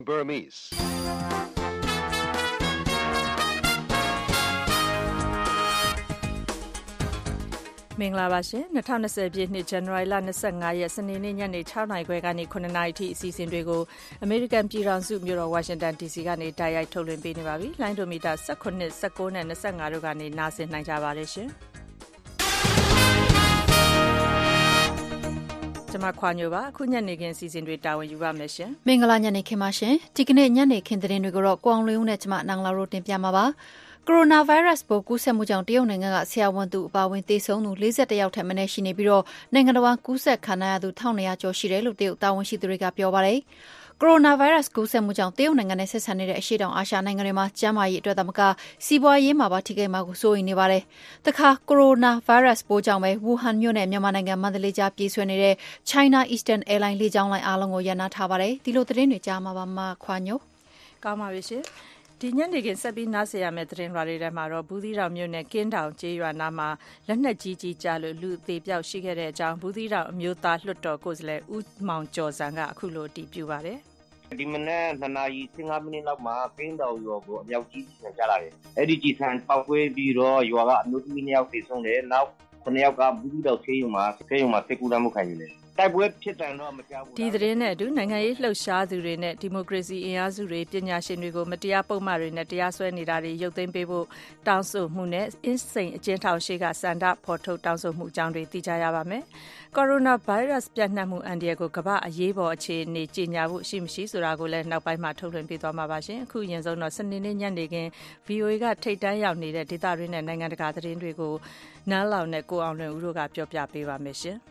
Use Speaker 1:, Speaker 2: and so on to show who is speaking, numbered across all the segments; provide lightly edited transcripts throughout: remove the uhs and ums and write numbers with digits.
Speaker 1: Burmese.
Speaker 2: မင်္ဂလာပါရှင်2020ပြည့်နှစ်ဇန်နဝါရီလ25ရက်စနေနေ့ညနေ6:00နာရီခွဲကနေ9:00နာရီထိအစီအစဉ်တွေကိုအမေရိကန်ပြည်ထောင်စုမြို့တော်ဝါရှင်တန် DC ကနေတိုက်ရိုက်ထုတ်လွှင့်ပေးနေပါပြီ။လိုင်းဒိုမီတာ18 19နဲ့25တို့ကနေနားဆင်နိုင်ကြပါတယ်ရှင်။ကျွန်မခွာညိုပါအခုညနေခင်းအစီအစဉ်တွေတာဝန်ယူပါမယ်ရှင်
Speaker 3: ။မင်္ဂလာညနေခင်းပါရှင်။ဒီကနေ့ညနေခင်းသတင်းတွေကိုတော့ကိုအောင်လွင်ဦးနဲ့ကျွန်မနန်းလာတို့တင်ပြမှာပါ။ကိုရိုနာဗိုင်းရပ်စ်ပိုးကူးစက်မှုကြောင့်တရုတ်နိုင်ငံကဆရာဝန်သူအပါအဝင်သေဆုံးသူ41ယောက်ထက်မနည်းရှိနေပြီးတော့နိုင်ငံတော်ကူးစက်ခံရသူ1200ကျော်ရှိတယ်လို့တရုတ်တာဝန်ရှိသူတွေကပြောပါတယ်။ကိုရိုနာဗိုင်းရပ်စ်ကူးစက်မှုကြောင့်တရုတ်နိုင်ငံနဲ့ဆက်ဆံနေတဲ့အရှေ့တောင်အာရှနိုင်ငံတွေမှာကျန်းမာရေးအတွက်သမကစီးပွားရေးမှာပါထိခိုက်မှာကိုစိုးရိမ်နေပါတယ်။တခါကိုရိုနာဗိုင်းရပ်စ်ပိုးကြောင့်ပဲဝူဟန်မြို့နဲ့မြန်မာနိုင်ငံမန္တလေးကြားပြေးဆွဲနေတဲ့ China Eastern Airlines လေကြောင်းလိုင်းအားလုံးကိုရပ်နားထားပါတယ်။ဒီလိုသတင်းတွေကြားမှာပါမှခွာညို
Speaker 2: ကောင်းပါပြီရှင်။ဒီညနေခင်းဆက်ပြီးနားဆင်ရမယ့်သတင်းလွှာတွေထဲမှာတော့ဘူးသီးတောင်မြို့နယ်ကင်းတောင်ကျေးရွာနားမှာလက်နက်ကြီးကြီးကျလို့လူအသေးပြောက်ရှိခဲ့တဲ့အကြောင်းဘူးသီးတောင်အမျိုးသားလွှတ်တော်ကိုယ်စားလှယ်ဦးမောင်ကျော်စံကအခုလိုအတည်ပြုပါတယ်
Speaker 4: ။ဒီမနေ့2နာရီ15မိနစ်လောက်မှာကင်းတောင်ရွာကိုအမြောက်ကြီးဆန်ချလာတယ်။အဲ့ဒီကြီးဆန်ပောက်ကွဲပြီးတော့ရွာကအမျိုးသမီး2ယောက်သေဆုံးတယ်။နောက်9ယောက်ကဘူးသီးတောင်ဆေးရုံမှာစိတ်ကူးတမ်းမှုခံယူတယ်။တိုက်ပွဲဖြစ်တယ်တော့မကြောက်ဘူး
Speaker 2: ဒီသတင်းနဲ့အတူနိုင်ငံရေးလှုပ်ရှားသူတွေနဲ့ဒီမိုကရေစီအင်အားစုတွေပညာရှင်တွေကိုမတရားပုံမှန်တွေနဲ့တရားစွဲနေတာတွေရုပ်သိမ်းပေးဖို့တောင်းဆိုမှုနဲ့အင်းစိန်အကျဉ်းထောင်ရှိကစန္ဒဖော်ထုတ်တောင်းဆိုမှုအကြောင်းတွေသိကြရပါမယ်။ကိုရိုနာဗိုင်းရပ်စ်ပြန့်နှံ့မှုအန္တရာယ်ကိုကမ္ဘာအရေးပေါ်အခြေအနေကြေညာဖို့ရှိမရှိဆိုတာကိုလည်းနောက်ပိုင်းမှာထုတ်လွှင့်ပေးသွားမှာပါရှင်။အခုရင်ဆုံးတော့စနေနေ့ညနေခင်း VOA ကထိတ်တန်းရောက်နေတဲ့ဒေသတွင်းနဲ့နိုင်ငံတကာသတင်းတွေကိုနန်းလောင်နဲ့ကိုအောင်လွင်ဦးတို့ကပြောပြပေးပါမယ်ရှင်။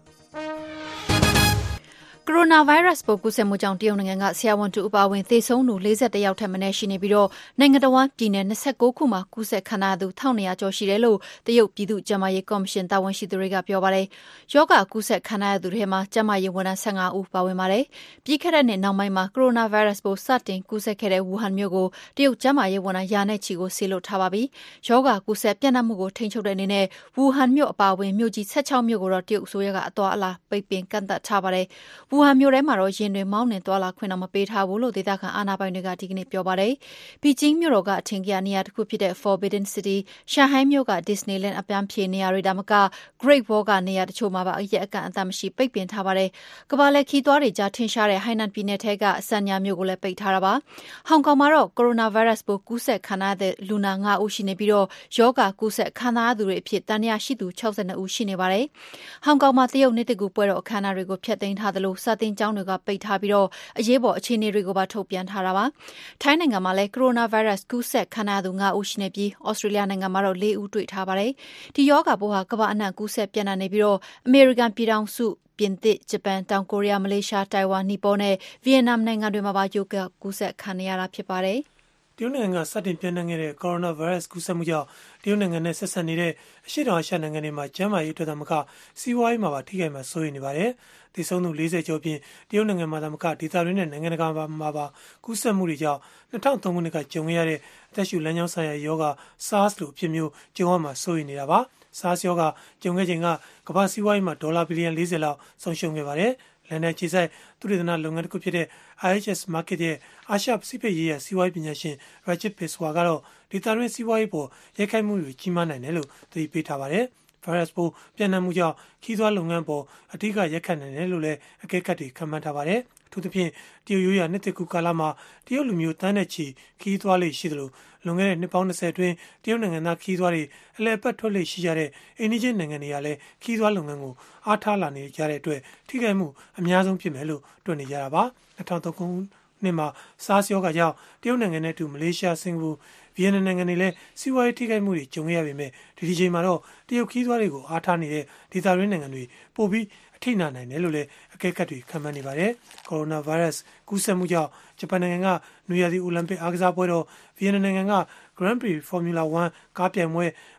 Speaker 3: ကိုရိုနာဗိုင်းရပ်စ်ပိုးကူးစက်မှုကြောင့်တရုတ်နိုင်ငံကဆရာဝန်တူအပါအဝင်သေဆုံးသူ41ယောက်ထက်မနည်းရှိနေပြီးတော့နိုင်ငံတော်ဝန်ပြည်နယ်29ခုမှာကူးစက်ခံရသူ1200ကျော်ရှိတယ်လို့တရုတ်ပြည်သူ့ကျန်းမာရေးကော်မရှင်တာဝန်ရှိသူတွေကပြောပါတယ်။ယောဂကူးစက်ခံရသူတွေထဲမှာကျန်းမာရေးဝန်ထမ်း15ဦးပါဝင်ပါတယ်။ပြီးခဲ့တဲ့နှစ်နောက်ပိုင်းမှာကိုရိုနာဗိုင်းရပ်စ်ပိုးစတင်ကူးစက်ခဲ့တဲ့ဝူဟန်မြို့ကိုတရုတ်ကျန်းမာရေးဝန်ထမ်းရာနဲ့ချီကိုဆေးလွှတ်ထားပါပြီ။ယောဂကူးစက်ပြန့်နှံ့မှုကိုထိန်းချုပ်တဲ့အနေနဲ့ဝူဟန်မြို့အပါအဝင်မြို့ကြီး16မြို့ကိုတော့တရုတ်အစိုးရကအသွားအလာပိတ်ပင်ကန့်သတ်ထားပါတယ်။ဝူဟန်မြို့ထဲမှာတော့ရင်တွေမောင်းနှင်သွားလာခွင့်တော့မပေးထားဘူးလို့ဒေသခံအာဏာပိုင်တွေကဒီကနေ့ပြောပါတယ်။ဘီဂျင်းမြို့တော်ကအထင်ကြီးနေရာတစ်ခုဖြစ်တဲ့ Forbidden City ရှန်ဟိုင်းမြို့က Disneyland အပန်းဖြေနေရာတွေဒါမှမက Great Wall ကနေရာတချို့မှာပါအရက်အကန့်အသတ်မရှိပိတ်ပင်ထားပါတယ်။ကမ္ဘာလက်ခီးသွားတွေကြားထင်ရှားတဲ့ဟိုင်နန်ပြည်နယ်ထဲကဆန်ညာမြို့ကိုလည်းပိတ်ထားတာပါ။ဟောင်ကောင်မှာတော့ကိုရိုနာဗိုင်းရပ်စ်ပိုးကူးစက်ခံရတဲ့လူနာ9ဦးရှိနေပြီးတော့ယောဂကူးစက်ခံရသူတွေအဖြစ်တန်ရာရှိသူ62ဦးရှိနေပါတယ်။ဟောင်ကောင်မှာတရုတ်နှစ်တကူပွဲတော်အခမ်းအနားတွေကိုဖျက်သိမ်းထားသလိုစာတင်ကျောင်းတွေကပိတ်ထားပြီးတော့အရေးပေါ်အခြေအနေတွေကိုပါထုတ်ပြန်ထားတာပါ။ထိုင်းနိုင်ငံမှာလည်းကိုရိုနာဗိုင်းရပ်စ်ကူးစက်ခံရသူ9ဦးရှိနေပြီးဩစတြေးလျနိုင်ငံမှာတော့4ဦးတွေ့ထားပါတယ်။ဒီရောဂါပိုးဟာကမ္ဘာအနှံ့ကူးစက်ပြန့်နှံ့နေပြီးတော့အမေရိကန်ပြည်ထောင်စုပြင်သစ်ဂျပန်တောင်ကိုရီးယားမလေးရှားတိုင်ဝမ်နီပေါနဲ့ဗီယက်နမ်နိုင်ငံတွေမှာပါရောဂါကူးစက်ခံရတာဖြစ်ပါတယ်။
Speaker 5: တရုတ်နိုင်ငံကစတင်ပြန့်နှံ့ခဲ့တဲ့ကိုရိုနာဗိုင်းရပ်စ်ကူးစက်မှုကြောင့်တရုတ်နိုင်ငံနဲ့ဆက်ဆံနေတဲ့အရှေ့တောင်အာရှနိုင်ငံတွေမှာကျန်းမာရေးအတွက်သာမကစီးပွားရေးမှာပါထိခိုက်မှာစိုးရိမ်နေပါတယ်။သေဆုံးသူ40ကျော်ပြင်တရုတ်နိုင်ငံမှာသာမကဒေသတွင်းနဲ့နိုင်ငံတကာမှာပါကူးစက်မှုတွေကြောင့်2003ခုနှစ်ကကြုံခဲ့ရတဲ့အသက်ရှူလမ်းကြောင်းဆိုင်ရာရောဂါ SARS လိုအဖြစ်မျိုးကြုံရမှာစိုးရိမ်နေတာပါ။ SARS ရောဂါကြုံခဲ့ချိန်ကကမ္ဘာစီးပွားရေးမှာဒေါ်လာဘီလီယံ40လောက်ဆုံးရှုံးခဲ့ပါတယ်။လန်ဒန်ခြေဆိုင်သုတေသနလုပ်ငန်းတစ်ခုဖြစ်တဲ့ IHS Markit ရဲ့အာရှပစိဖိတ်ရေးရာစီးပွားရေးပညာရှင် Rajat Biswa ကတော့ဒေသတွင်းစီးပွားရေးပေါ်ရိုက်ခတ်မှုတွေကြီးမားနိုင်တယ်လို့သတိပေးထားပါတယ်။ ဗိုင်းရပ်စ်ပိုးပြန့်နှံ့မှုကြောင့်ခီးသွွားလုပ်ငန်းပေါ်အထူးရိုက်ခတ်နိုင်တယ်လို့လည်းအကဲခတ်တွေခန့်မှန်းထားပါတယ်။အထူးသဖြင့်တရုတ်ရိုးရာနှစ်သစ်ကူးကာလမှာတရုတ်လူမျိုးတန်းတဲ့ချီခီးသွွားလေးရှိသလိုလွန်ခဲ့တဲ့နှစ်ပေါင်း20အတွင်းတရုတ်နိုင်ငံသားခီးသွွားတွေအလဲပတ်ထွက်လေရှိကြတဲ့အိန္ဒိယနိုင်ငံတွေကလည်းခီးသွွားလုပ်ငန်းကိုအားထားလာနေကြတဲ့အတွက်ထိခိုက်မှုအများဆုံးဖြစ်မယ်လို့တွက်နေကြတာပါ2003ခုနှစ်မှာSARSရောဂါကြောင့်တရုတ်နိုင်ငံနဲ့အတူမလေးရှားစင်ကာပူဗီယက်နမ်နိုင်ငံတွေလည်းစီးပွားရေးထိခိုက်မှုတွေကြုံခဲ့ရပေမဲ့ဒီချိန်မှာတော့တရုတ်ခီးသွွားတွေကိုအားထားနေတဲ့ဒေသတွင်းနိုင်ငံတွေပိုပြီးအထိနာနိုင်တယ်လို့လည်းအကဲခတ်တွေခန့်မှန်းနေပါတယ်။ကိုရိုနာဗိုင်းရပ်စ်ကူးစက်မှုကြောင့်ဂျပန်နိုင်ငံကနွေရာသီအိုလံပစ်အားကစားပွဲတော်ဗီယက်နမ်နိုင်ငံက Grand Prix Formula 1ကားပြိုင်ပွဲမ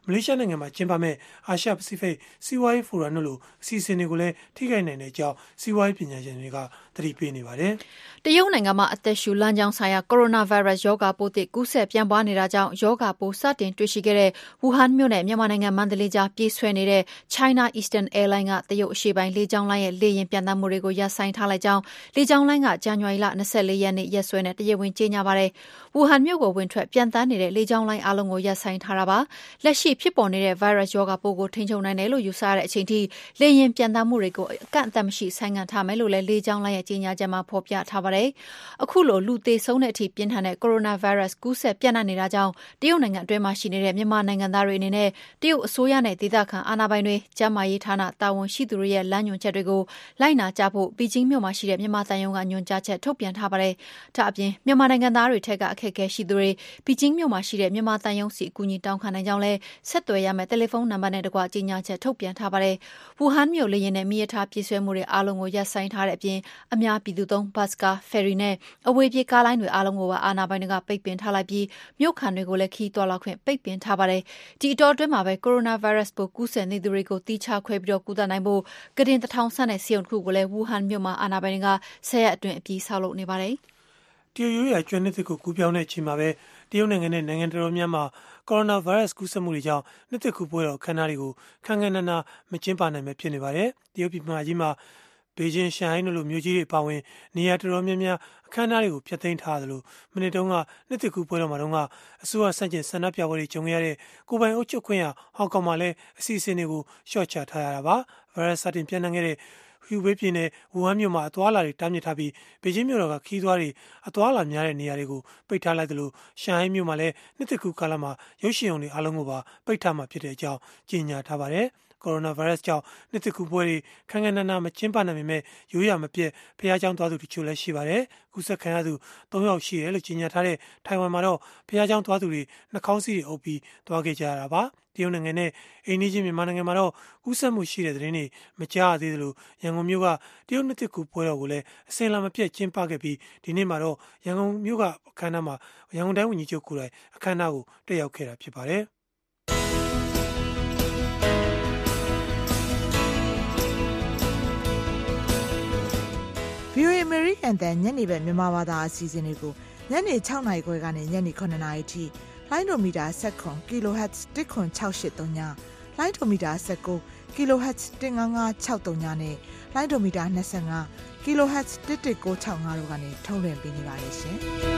Speaker 5: လေးရှားနိုင်ငံမှာကျင်းပမဲ့အာရှပစိဖိတ်စီးပွားရေးဖိုရမ်တို့လိုအစီအစဉ်တွေကိုလည်းထိခိုက်နိုင်တဲ့အကြောင်းစီးပွားရေးပညာရှင်တွေကသတိပေးနေပါတယ်
Speaker 3: ။တရုတ်နိုင်ငံမှာအသက်ရှူလမ်းကြောင်းဆိုင်ရာကိုရိုနာဗိုင်းရပ်စ်ရောဂါပိုးသစ်ကူးစက်ပြန့်ပွားနေတာကြောင့်ရောဂါပိုးစတင်တွေ့ရှိခဲ့တဲ့ဝူဟန်မြို့နဲ့မြန်မာနိုင်ငံမန္တလေးကြားပြေးဆွဲနေတဲ့ China Eastern Airlines ကတရုတ်အရှေ့ပိုင်းလေကြောင်းလိုင်းရဲ့လေယာဉ်ပျံသန်းမှုတွေကိုရပ်ဆိုင်းထားလိုက်ကြောင်းလေကြောင်းလိုင်းကဇန်နဝါရီလ24ရက်နေ့ရက်စွဲနဲ့တရားဝင်ကြေညာပါတယ်။ဝူဟန်မြို့ကိုဝင်ထွက်ပျံသန်းနေတဲ့လေကြောင်းလိုင်းအားလုံးကိုရပ်ဆိုင်းထားတာပါ။လက်ရှိဖြစ်ပေါ်နေတဲ့ဗိုင်းရပ်စ်ရောဂါပိုးကိုထိန်းချုပ်နိုင်တယ်လို့ယူဆရတဲ့အချိန်ထိလေယာဉ်ပျံသန်းမှုတွေကိုအကန့်အသတ်မရှိဆိုင်းငံ့ထားမယ်လို့လည်းလေကြောင်းလိုင်းရဲ့ကြေညာချက်မှာဖော်ပြထားပါတယ်။အခုလိုလူသေဆုံးတဲ့အထိပြင်းထန်တဲ့ကိုရိုနာဗိုင်းရပ်စ်ကူးစက်ပြန့်နှံ့နေတာကြောင့်တရုတ်နိုင်ငံအတွင်းမှာရှိနေတဲ့မြန်မာနိုင်ငံသားတွေအနေနဲ့တရုတ်အစိုးရနဲ့ဒေသခံအာဏာပိုင်တွေကျန်းမာရေးဌာနတာဝန်ရှိသူတွေရဲ့လမ်းညွှန်ချက်တွေကိုလိုက်နာကြဖို့ဘေကျင်းမြို့မှာရှိတဲ့မြန်မာသံရုံးကညွှန်ကြားချက်ထုတ်ပြန်ထားပါတယ်။ဒါအပြင်မြန်မာနိုင်ငံသားတွေထက်ကအခက်အခဲရှိသူတွေဘေကျင်းမြို့မှာရှိတဲ့မြန်မာသံရုံးစီအကူအညီတောင်းခံနိုင်ကြောင်းလဲဆက်သွယ်ရမယ့်တယ်လီဖုန်းနံပါတ်နဲ့တကွကြေညာချက်ထုတ်ပြန်ထားပါတယ်။ဝူဟန်မြို့လေယာဉ်နဲ့မီးရထားပြေးဆွဲမှုတွေအားလုံးကိုရပ်ဆိုင်းထားတဲ့အပြင်အများပြည်သူသုံးဘတ်ကားဖယ်ရီနဲ့အဝေးပြေးကားလိုင်းတွေအားလုံးကိုပါအာဏာပိုင်တွေကပိတ်ပင်ထားလိုက်ပြီးမြို့ခံတွေကိုလည်းခီးသွွာလာခွင့်ပိတ်ပင်ထားပါတယ်။ဒီအတောအတွင်းမှာပဲကိုရိုနာဗိုင်းရပ်စ်ပိုးကူးစက်နေသူတွေကိုတီးခြားခွဲပြီးကုသနိုင်ဖို့ကတင်တစ်ထောင်ဆန့်တဲ့ဆေးရုံတစ်ခုကိုလည်းဝူဟန်မြို့မှာအာဏာပိုင်တွေက10ရက်အတွင်းအပြီးဆောက်လုပ်နေပါတယ်
Speaker 5: ။တရုတ်ရိုးရာကျွမ်းနှစ်သစ်ကိုကူးပြောင်းတဲ့အချိန်မှာပဲတရုတ်နိုင်ငံနဲ့နိုင်ငံတော်များများကိုရိုနာဗိုင်းရပ်စ်ကူးစက်မှုတွေကြောင့်နှစ်သစ်ကူးပွဲတော်အခမ်းအနားတွေကိုခန်းခန်းနားနားမကျင်းပနိုင်ပဲဖြစ်နေပါတယ်။တရုတ်ပြည်မကြီးမှာဘေဂျင်းရှန်ဟိုင်းတို့လိုမြို့ကြီးတွေပါဝင်နေရာတော်များများအခမ်းအနားတွေကိုဖျက်သိမ်းထားသလိုမနေ့တုန်းကနှစ်သစ်ကူးပွဲတော်မှာတော့အစိုးရဆန့်ကျင်ဆန္ဒပြပွဲတွေကြုံရတဲ့ကိုပိုင်အုပ်ချုပ်ခွင့်ရဟောင်ကောင်မှာလည်းအစီအစဉ်တွေကိုရှော့ချထားရတာပါ။ဗိုင်းရပ်စ်စတင်ပြန့်နှံ့ခဲ့တဲ့ဟူဘေးပြည်နယ်ဝူဟန်မြို့မှာအသွားအလာတွေတားမြစ်ထားပြီးဘေကျင်းမြို့တော်ကခီးသွွားတွေအသွားအလာများတဲ့နေရာတွေကိုပိတ်ထားလိုက်သလိုရှန်ဟိုင်းမြို့မှာလည်းနှစ်သစ်ကူးကာလမှာရုပ်ရှင်ရုံတွေအားလုံးကိုပါပိတ်ထားမှာဖြစ်တဲ့အကြောင်းကြေညာထားပါတယ်။ကိုရိုနာဗိုင်းရပ်စ်ကြောင့်နှစ်သစ်ကူးပွဲတွေခန်းခန်းနားနားမကျင်းပနိုင်ပေမဲ့ရိုးရာမပြတ်ဖျားကြောင်းသွားသူတချို့လည်းရှိပါတယ်။ကူးစက်ခံရသူ3ယောက်ရှိတယ်လို့ကြေညာထားတဲ့ထိုင်ဝမ်မှာတော့ဖျားကြောင်းသွားသူတွေနှာခေါင်းစည်းတွေအုပ်ပြီးသွားခဲ့ကြရတာပါ။တရုတ်နိုင်ငံနဲ့အိန္ဒိယမြန်မာနိုင်ငံမှာတော့ကူးစက်မှုရှိတဲ့သတင်းတွေမကြားရသေးသလိုရန်ကုန်မြို့ကတရုတ်နှစ်သစ်ကူးပွဲတော်ကိုလည်းအစဉ်အလာမပြတ်ကျင်းပခဲ့ပြီးဒီနေ့မှာတော့ရန်ကုန်မြို့ကအခမ်းအနားမှာရန်ကုန်တိုင်းဝန်ကြီးချုပ်ကိုယ်တိုင်အခမ်းအနားကိုတက်ရောက်ခဲ့တာဖြစ်ပါတယ်။
Speaker 1: VOA American တန်ညနေပဲမြန်မာဘာသာအစီအစဉ်တွေကိုညနေ6နာရီခွဲကနေညနေ9နာရီထိလိုင်းဒိုမီတာ19 kHz 10683ညလိုင်းဒိုမီတာ19 kHz 15563နဲ့လိုင်းဒိုမီတာ25 kHz 11965တို့ကနေထုတ်လွှင့်ပေးနေပါတယ်ရှင်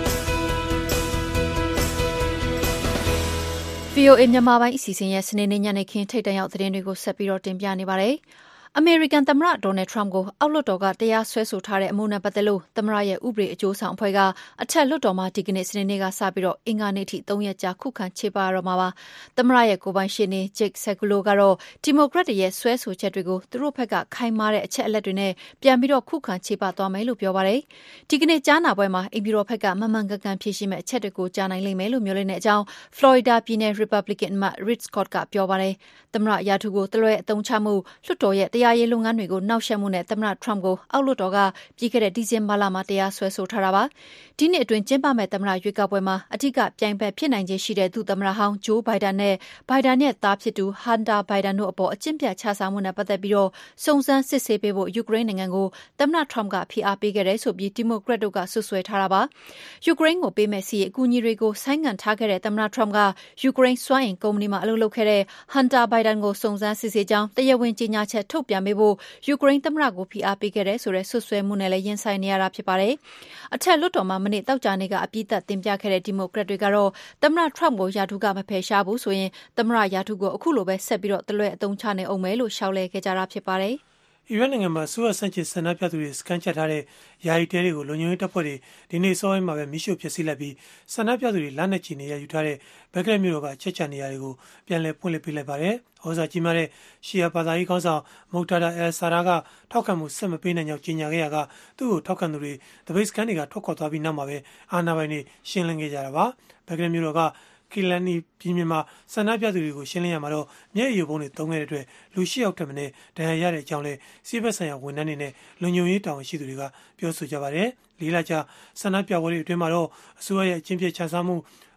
Speaker 3: ။ VOA မြန်မာပိုင်းအစီအစဉ်ရဲ့စနေနေ့ညနေခင်းထိပ်တန်းရောက်သတင်းတွေကိုဆက်ပြီးတော့တင်ပြနေပါတယ်။အမေရိကန်သမ္မတဒေါ်နယ်ထရမ့်ကိုအောက်လွှတ်တော်ကတရားစွဲဆိုထားတဲ့အမှုနဲ့ပတ်သက်လို့သမ္မတရဲ့ဥပဒေအကျိုးဆောင်အဖွဲ့ကအထက်လွှတ်တော်မှာဒီကနေ့စနေနေ့ကစပြီးတော့အင်္ဂါနေ့ထိ3ရက်ကြာခုခံချေပရမှာပါ။သမ္မတရဲ့ကိုယ်ပိုင်ရှေ့နေ Jake Sekulow ကတော့ဒီမိုကရက်တွေရဲ့ဆွဲဆိုချက်တွေကိုသူတို့ဘက်ကခိုင်မာတဲ့အချက်အလက်တွေနဲ့ပြန်ပြီးတော့ခုခံချေပသွားမယ်လို့ပြောပါတယ်။ဒီကနေ့ကြားနာပွဲမှာအိမ်ပြည်တော်ဘက်ကမမှန်ကန်ကန်ဖြေရှင်းမဲ့အချက်တွေကိုကြားနိုင်လိမ့်မယ်လို့မျှော်လင့်တဲ့အကြောင်း Florida ပြည်နယ် Republican အမတ် Rick Scott ကပြောပါတယ်။သမ္မတရာထူးကိုတလွဲအသုံးချမှုလွှတ်တော်ရဲ့တရားရေးလုပ်ငန်းတွေကိုနှောက်ယှက်မှုနဲ့သမ္မတထရမ့်ကိုအောက်လွှတ်တော်ကပြီးခဲ့တဲ့ဒီဇင်ဘာလမှာတရားစွဲဆိုထားတာပါ။ဒီနှစ်အတွင်းကျင်းပမဲ့သမ္မတရွေးကောက်ပွဲမှာအထက်ကပြိုင်ဘက်ဖြစ်နိုင်ခြေရှိတဲ့သူသမ္မတဟောင်းဂျိုးဘိုင်ဒန်နဲ့ဘိုင်ဒန်ရဲ့သားဖြစ်သူဟန်တာဘိုင်ဒန်တို့အပေါ်အကျင့်ပြတ်ခြစားမှုနဲ့ပတ်သက်ပြီးတော့စုံစမ်းစစ်ဆေးပေးဖို့ယူကရိန်းနိုင်ငံကိုသမ္မတထရမ့်ကဖိအားပေးခဲ့တယ်ဆိုပြီးဒီမိုကရက်တို့ကဆွဆွဲထားတာပါ။ယူကရိန်းကိုပေးမဲ့စီးအကူအညီတွေကိုဆိုင်းငံ့ထားခဲ့တဲ့သမ္မတထရမ့်ကယူကရိန်းစွမ်းအင်ကုမ္ပဏီမှာအလုပ်လုပ်ခဲ့တဲ့ဟန်တာဘိုင်ဒန်ကိုစုံစမ်းစစ်ဆေးကြောင်းတရားဝင်ကြေညာချက်ထုတ်ပြန်ပေးဖို့ယူကရိန်းသမ္မတကိုဖိအားပေးခဲ့တဲ့ဆိုတဲ့ဆွဆွဲမှုနဲ့လည်းရင်ဆိုင်နေရတာဖြစ်ပါတယ်။အထက်လွှတ်တော်မှာမနေ့တောက်ကြနေကအပြစ်သက်တင်ပြခဲ့တဲ့ဒီမိုကရက်တွေကတော့သမ္မတထရမ့်ကိုရာထူးကမဖယ်ရှားဘူးဆိုရင်သမ္မတရာထူးကိုအခုလိုပဲဆက်ပြီးတော့တလွဲအသုံးချနေအောင်မယ်လို့ရှောက်လဲခဲ့ကြတာဖြစ်ပါတယ်။
Speaker 5: အီရတ်နိုင်ငံမှာဆိုးရဆန့်ကျင်ဆန္ဒပြသူတွေစကန်ချထားတဲ့ယာယီတဲတွေကိုလုံခြုံရေးတပ်ဖွဲ့တွေဒီနေ့စောပိုင်းမှာပဲမိရှို့ဖျက်ဆီးလိုက်ပြီးဆန္ဒပြသူတွေလက်နက်ချီနေရယူထားတဲ့ဘက်ကလက်မြို့တော်ကအချက်ချနေရာတွေကိုပြန်လည်ဖွင့်လှစ်ပေးလိုက်ပါတယ်။ဩဇာကြီးမားတဲ့ရှီယာဘာသာရေးခေါင်းဆောင်မုတ်တာဒါအယ်ဆာရာကထောက်ခံမှုဆက်မပေးနိုင်ကြောင်းကြေညာခဲ့ရကသူ့ကိုထောက်ခံသူတွေတပိတ်စကန်တွေကထွက်ခွာသွားပြီးနောက်မှာပဲအာဏာပိုင်တွေရှင်းလင်းခဲ့ကြတာပါ။ဘက်ကလက်မြို့တော်ကကီလန်နီပြည်မြမှာဆန္ဒပြသူတွေကိုရှင်းလင်းရမှာတော့မျက်ရည်ပုံတွေတုံးခဲ့တဲ့အတွက်လူ၈ယောက်ထက်မနည်းဒဏ်ရာရတဲ့အကြောင်းလဲစီးပွားဆိုင်ရာဝန်ထမ်းတွေနဲ့လုံခြုံရေးတာဝန်ရှိသူတွေကပြောဆိုကြပါတယ်။လေးလကြာဆန္ဒပြပွဲတွေအတွင်းမှာတော့အစိုးရရဲ့အချင်းပြချစားမှု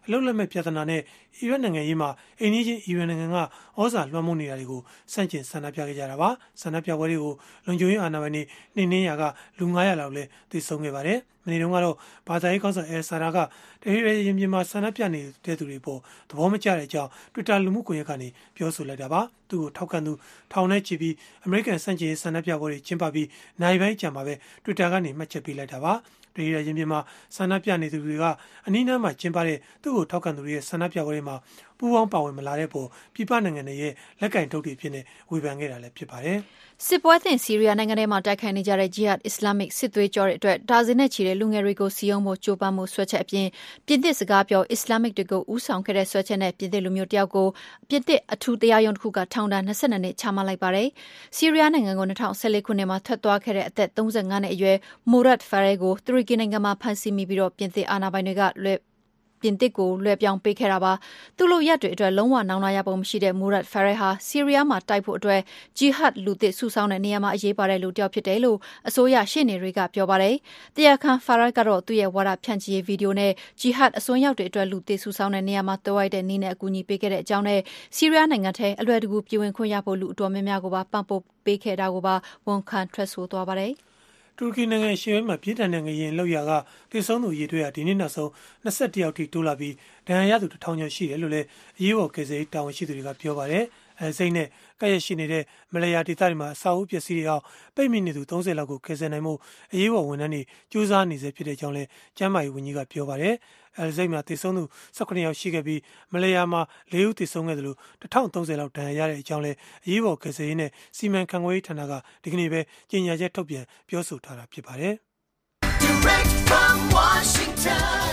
Speaker 5: အလုတ်လက်မဲ့ပြဿနာနဲ့အီရတ်နိုင်ငံရေးမှာအိမ်နီးချင်းအီရန်နိုင်ငံကဩဇာလွှမ်းမိုးနေတာတွေကိုစန့်ကျင်ဆန္ဒပြခဲ့ကြတာပါဆန္ဒပြပွဲတွေကိုလုံခြုံရေးအာဏာပိုင်တွေနှိမ်နင်းရာကလူ900လောက်လည်းသေဆုံးခဲ့ပါတယ်မနေ့တုန်းကတော့ဘာသာရေးကောင်းဆောင်ဆာရာကတဟီရရင်ပြင်မှာဆန္ဒပြနေတဲ့သူတွေပေါ်သဘောမကျတဲ့အကြောင်း Twitter လူမှုကွန်ရက်ကနေပြောဆိုလိုက်တာပါသူ့ကိုထောက်ခံသူထောင်နဲ့ချီပြီးအမေရိကန်စန့်ကျင်ဆန္ဒပြပွဲတွေကျင်းပပြီးနိုင်ပိုင်းကြာမှာပဲ Twitter ကနေမှတ်ချက်ပေးလိုက်တာပါတဟီရရင်ပြင်မှာဆန္ဒပြနေသူတွေကအနီးနားမှာကျင်းပတဲ့သူ့ကိုထောက်ခံသူတွေရဲ့ဆန္ဒပြပွဲတွေမှာပူးပေါင်းပါဝင်မလာတဲ့ပေါ်ပြည်ပနိုင်ငံတွေရဲ့လက်ကင်ထုတ်တွေဖြစ်နေဝေဖန်ခဲ့တာလည်းဖြစ်ပါတယ်
Speaker 3: စစ်ပွဲသင့်ဆီးရီးယားနိုင်ငံထဲမှာတိုက်ခိုက်နေကြတဲ့ Jihad Islamic စစ်သွေးကြောတွေအတွက်ဒါဇင်နဲ့ချီတဲ့လူငယ်တွေကိုစီယုံဖို့ကြိုးပမ်းမှုဆွဲချက်အပြင်ပြင်သစ်စကားပြော Islamic တွေကိုဦးဆောင်ခဲ့တဲ့ဆွဲချက်နဲ့ပြင်သစ်လူမျိုးတယောက်ကိုပြင်သစ်အထူးတရားရုံးတစ်ခုကထောင်ဒဏ်22နှစ်ချမှတ်လိုက်ပါတယ်။ဆီးရီးယားနိုင်ငံကို2014ခုနှစ်မှာထွက်သွားခဲ့တဲ့အသက်35နှစ်အရွယ် Mourad Fareh ကိုတူရကီနိုင်ငံမှာဖမ်းဆီးမိပြီးပြင်သစ်အာဏာပိုင်တွေကပြင်သစ်ကိုလွှဲပြောင်းပေးခဲ့တာပါသူ့လိုရက်တွေအတွက်လုံးဝနောင်နာရပုံမရှိတဲ့ Mourad Fareh ဟာဆီးရီးယားမှာတိုက်ဖို့အတွက် Jihad လူသစ်စုဆောင်းတဲ့နေရာမှာအရေးပါတဲ့လူတစ်ယောက်ဖြစ်တယ်လို့အစိုးရရှေ့နေတွေကပြောပါတယ်တရားခံ Fareh ကတော့သူ့ရဲ့ဝါဒဖြန့်ချီရေးဗီဒီယိုနဲ့ Jihad အစွန်းရောက်တွေအတွက်လူသစ်စုဆောင်းတဲ့နေရာမှာတွဲတဲ့နည်းနဲ့အကူအညီပေးခဲ့တဲ့အကြောင်းနဲ့ဆီးရီးယားနိုင်ငံထဲအလွယ်တကူပြည်ဝင်ခွင့်ရဖို့လူအတော်များများကိုပါပံ့ပိုးပေးခဲ့တာကိုပါဝန်ခံထွက်ဆိုသွားပါတယ်
Speaker 5: တူရကီနိုင်ငံရှေ့ပိုင်းမှာပြည်ထန်တဲ့ငရင်လောက်ရကတိစုံသူရေးတွေ့ရဒီနေ့နောက်ဆုံး21ယောက်ထိတိုးလာပြီးဒဏ်ရာရသူ1000ကျော်ရှိတယ်လို့လည်းအရေးပေါ်ကယ်ဆယ်ရေးတာဝန်ရှိသူတွေကပြောပါတယ်။စိတ်နဲ့ကပ်ရရှိနေတဲ့မလယာဒေသတွေမှာအစာအုပ်ပစ္စည်းတွေအောင်ပိတ်မိနေသူ30လောက်ကိုကယ်ဆယ်နိုင်မှုအရေးပေါ်ဝန်ထမ်းတွေစူးစမ်းနေစေဖြစ်တဲ့အကြောင်းလည်းကျန်းမာရေးဝန်ကြီးကပြောပါတယ်။စိတ်မှာတိစုံသူ18ယောက်ရှိခဲ့ပြီးမလယာမှာ4ဦးတိစုံခဲ့တယ်လို့1030လောက်ဒဏ်ရာရတဲ့အကြောင်းလည်းအရေးပေါ်ကယ်ဆယ်ရေးနဲ့စီမံခန့်ခွဲရေးဌာနကဒီကနေ့ပဲကြေညာချက်ထုတ်ပြန်ပြောဆိုထားတာဖြစ်ပါတယ်။ Direct from Washington,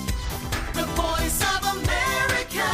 Speaker 5: the Voice of America,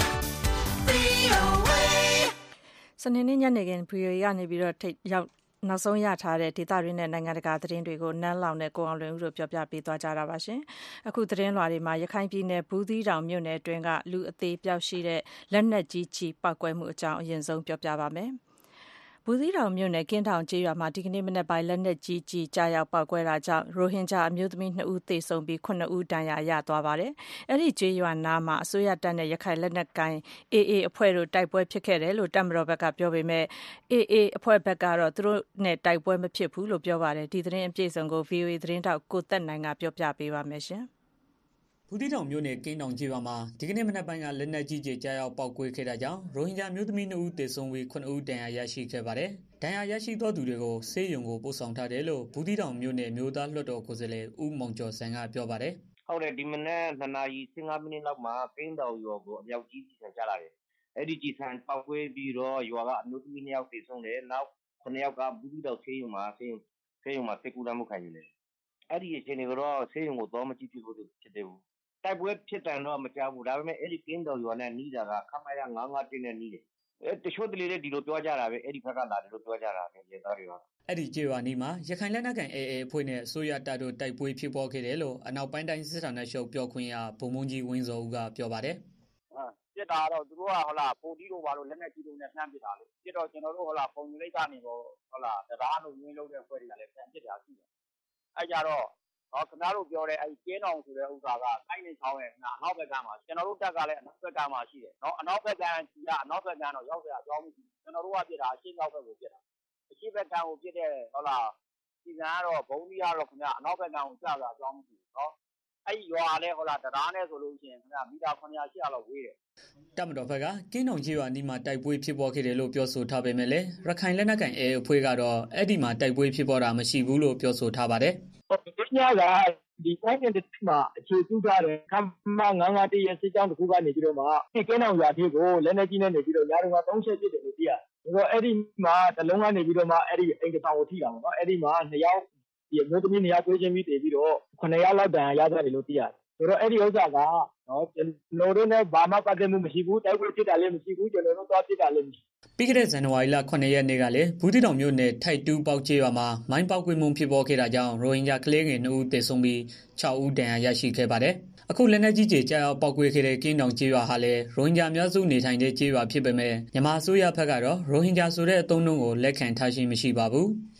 Speaker 2: VOA စနေနေ့ညနေခင်း VOA ကနေပြီးတော့ရောက်နောက်ဆုံးရထားတဲ့ဒေသတွင်းနဲ့နိုင်ငံတကာသတင်းတွေကိုနန်းလောင်နဲ့ကိုအောင်လွင်ဦးတို့ပြောပြပေးသွားကြတာပါရှင်။အခုသတင်းလွှာတွေမှာရခိုင်ပြည်နယ်ဘူးသီးတောင်မြို့နယ်အတွင်းကလူအသေးပျောက်ရှိတဲ့လက်နက်ကြီးကျည်ပောက်ကွဲမှုအကြောင်းအရင်ဆုံးပြောပြပါမယ်။ဘူးသီးတောင်မြို့နယ်ကင်းထောင်ကျေးရွာမှာဒီကနေ့မနက်ပိုင်းလက်နက်ကြီးကျည်ကြားရောက်ပောက်ကွဲတာကြောင့်ရိုဟင်ဂျာအမျိုးသမီး2ဦးသေဆုံးပြီး9ဦးဒဏ်ရာရသွားပါတယ်။အဲဒီကျေးရွာနားမှာအစိုးရတပ်နဲ့ရခိုင်လက်နက်ကိုင် AA အဖွဲ့တို့တိုက်ပွဲဖြစ်ခဲ့တယ်လို့တပ်မတော်ဘက်ကပြောပေမဲ့ AA အဖွဲ့ဘက်ကတော့သူတို့နဲ့တိုက်ပွဲမဖြစ်ဘူးလို့ပြောပါတယ်။ဒီသတင်းအပြည့်အစုံကို VOA သတင်းတောက်ကိုသက်နိုင်ကပြောပြပေးပါမယ်ရှင်။
Speaker 6: ဘူးသီးတောင်မြို့နယ်ကင်းတောင်ကျေးရွာမှာဒီကနေ့မနက်ပိုင်းကလက်နက်ကြီးကျည်ကြားရောက်ပောက်ကွဲခဲ့တာကြောင့်ရိုဟင်ဂျာမျိုးသမီး2ဦးသေဆုံးပြီး9ဦးဒဏ်ရာရရှိခဲ့ပါတယ်။ဒဏ်ရာရရှိသောသူတွေကိုဆေးရုံကိုပို့ဆောင်ထားတယ်လို့ဘူးသီးတောင်မြို့နယ်မျိုးသားလွှတ်တော်ကိုယ်စားလှယ်ဦးမောင်ကျော်စံကပြောပါတယ်
Speaker 4: ။ဟုတ်တယ်ဒီမနက်2နာရီ15မိနစ်လောက်မှာကင်းတောင်ရွာကိုအမြောက်ကြီးဆန်ချလာတယ်။အဲ့ဒီကြီးဆန်ပောက်ကွဲပြီးတော့ရွာကအမျိုးသမီး2ယောက်သေဆုံးတယ်။နောက်9ယောက်ကဘူးသီးတောင်ဆေးရုံမှာဆေးကူတာမှုခံယူတယ်။အဲ့ဒီအချိန်ကတော့ဆေးရုံကိုတော့မကြည့်ဖြစ်ဘူးဖြစ်တယ်ဘူးတိုက်ပွဲဖြစ်တယ်တော့မကြားဘူးဒါပေမဲ့အဲ့ဒီကင်းတော်ရွာနဲ့နီးတာကခမရ951နဲ့နီးတယ်တချို့တလေတွေဒီလိုပြောကြတာပဲအဲ့ဒီဘက်ကလာတယ်လို့ပြောကြတာပဲရေသားတွေက
Speaker 6: အဲ့ဒီကျေးရွာနီးမှာရခိုင်လက်နက်ကိုင် AA အဖွဲ့နဲ့အစိုးရတပ်တို့တိုက်ပွဲဖြစ်ပေါ်ခဲ့တယ်လို့အနောက်ပိုင်းတိုင်းစစ်ဌာနချုပ်ပြောခွင့်ရဗိုလ်မှူးကြီးဝင်းစောဦးကပြောပါတယ်
Speaker 7: ပြစ်တာတော့သူတို့ကပိုတီးလို့ပါလို့လက်နက်ကြီးတို့နဲ့နှမ်းပစ်တာလေပြစ်တော့ကျွန်တော်တို့ပုံရိပ်ကနေပေါ့တရားလို့ရင်းလို့တဲ့ဖွဲ့တွေကလည်းပြန်ပစ်တာရှိတယ်အဲ့ကြတော့ခင်ဗျားတို့ပြောတဲ့အဲ့ကျင်းအောင်ဆိုတဲ့ဥစ္စာကတိုင်းနေချောင်းရဲ့အနောက်ဘက်ကမှာကျွန်တော်တို့တက်ကလည်းအနောက်ဘက်ကမှာရှိတယ်နော်အနောက်ဘက်ကကြီးကအနောက်ဘက်ကတော့ရောက်ရအကြောင်းမရှိဘူးကျွန်တော်တို့ကပြစ်တာအရှင်းနောက်ဘက်ကိုပြစ်တာအရှင်းဘက်ကကိုပြစ်တဲ့ဒီကံကတော့ဘုံကြီးကတော့ခင်ဗျာအနောက်ဘက်ကကိုကြာတာအကြောင်းမရှိဘူးနော်အဲ့ရွာလည်းတရားနဲ့ဆိုလို့ရှိရင်ခင်ဗျာမီတာ900 800လောက်ဝေးတယ်
Speaker 6: တပ်မတော်ဘက်ကကင်းအောင်ကြီးရွာနီးမှာတိုက်ပွဲဖြစ်ပေါ်ခဲ့တယ်လို့ပြောဆိုထားပေမဲ့လည်းရခိုင်လက်နက်ကိုင် AA အဖွဲ့ကတော့အဲ့ဒီမှာတိုက်ပွဲဖြစ်ပေါ်တာမရှိဘူးလို့ပြောဆိုထားပါတယ်
Speaker 7: ဒီညကဒီတိုင်းတဲ့မှာအခြေပြုထားတယ်ခမ951ရဲ့စစ်ကြောင်းတစ်ခုကနေပြီးတော့မှဒီကင်းအောင်ရွာထေးကိုလက်နက်ကြီးနဲ့နေပြီးတော့ညတုန်းက3ချက်ဖြစ်တယ်လို့သိရတယ်ဆိုတော့အဲ့ဒီမှာတလုံးကနေပြီးတော့မှအဲ့ဒီအိမ်ကောင်ကိုထိတာပေါ့နော်အဲ့ဒီမှာ2ယောက်ဒီအမျိုးသမီး2ယောက်ကိုချင်းပြီးတည်ပြီးတော့9ယောက်လောက်တန်ရသွားတယ်လို့သိရတယ်ဆိုတော့အဲ့ဒီဥစ္စာကနော်ကျွန်တော်တို့နဲ့ဘာမှပတ်သက်မှုမရှိဘူးတိုက်ပွဲဖြစ်တာလည်းမရှိဘူးကျွန်တော်တို့သွားဖြစ်တာလည်းမရှိ
Speaker 6: ပြီးခဲ့တဲ့ဇန်နဝါရီလ9ရက်နေ့ကလည်းဘူးသီးတောင်မြို့နယ်ထိုက်တူးပေါက်ကျေးရွာမှာမိုင်းပေါက်ကွဲမှုဖြစ်ပေါ်ခဲ့တာကြောင့်ရိုဟင်ဂျာကလေးငယ်2ဦးသေဆုံးပြီး6ဦးဒဏ်ရာရရှိခဲ့ပါတယ်အခုလက်နက်ကြီးကျည်ကြားရောက်ပောက်ကွဲခဲ့တဲ့ကင်းတောင်ကျေးရွာဟာလည်းရိုဟင်ဂျာအများစုနေထိုင်တဲ့ကျေးရွာဖြစ်ပေမဲ့မြန်မာအစိုးရဘက်ကတော့ရိုဟင်ဂျာဆိုတဲ့အသုံးအနှုန်းကိုလက်ခံထားခြင်းမရှိပါဘူး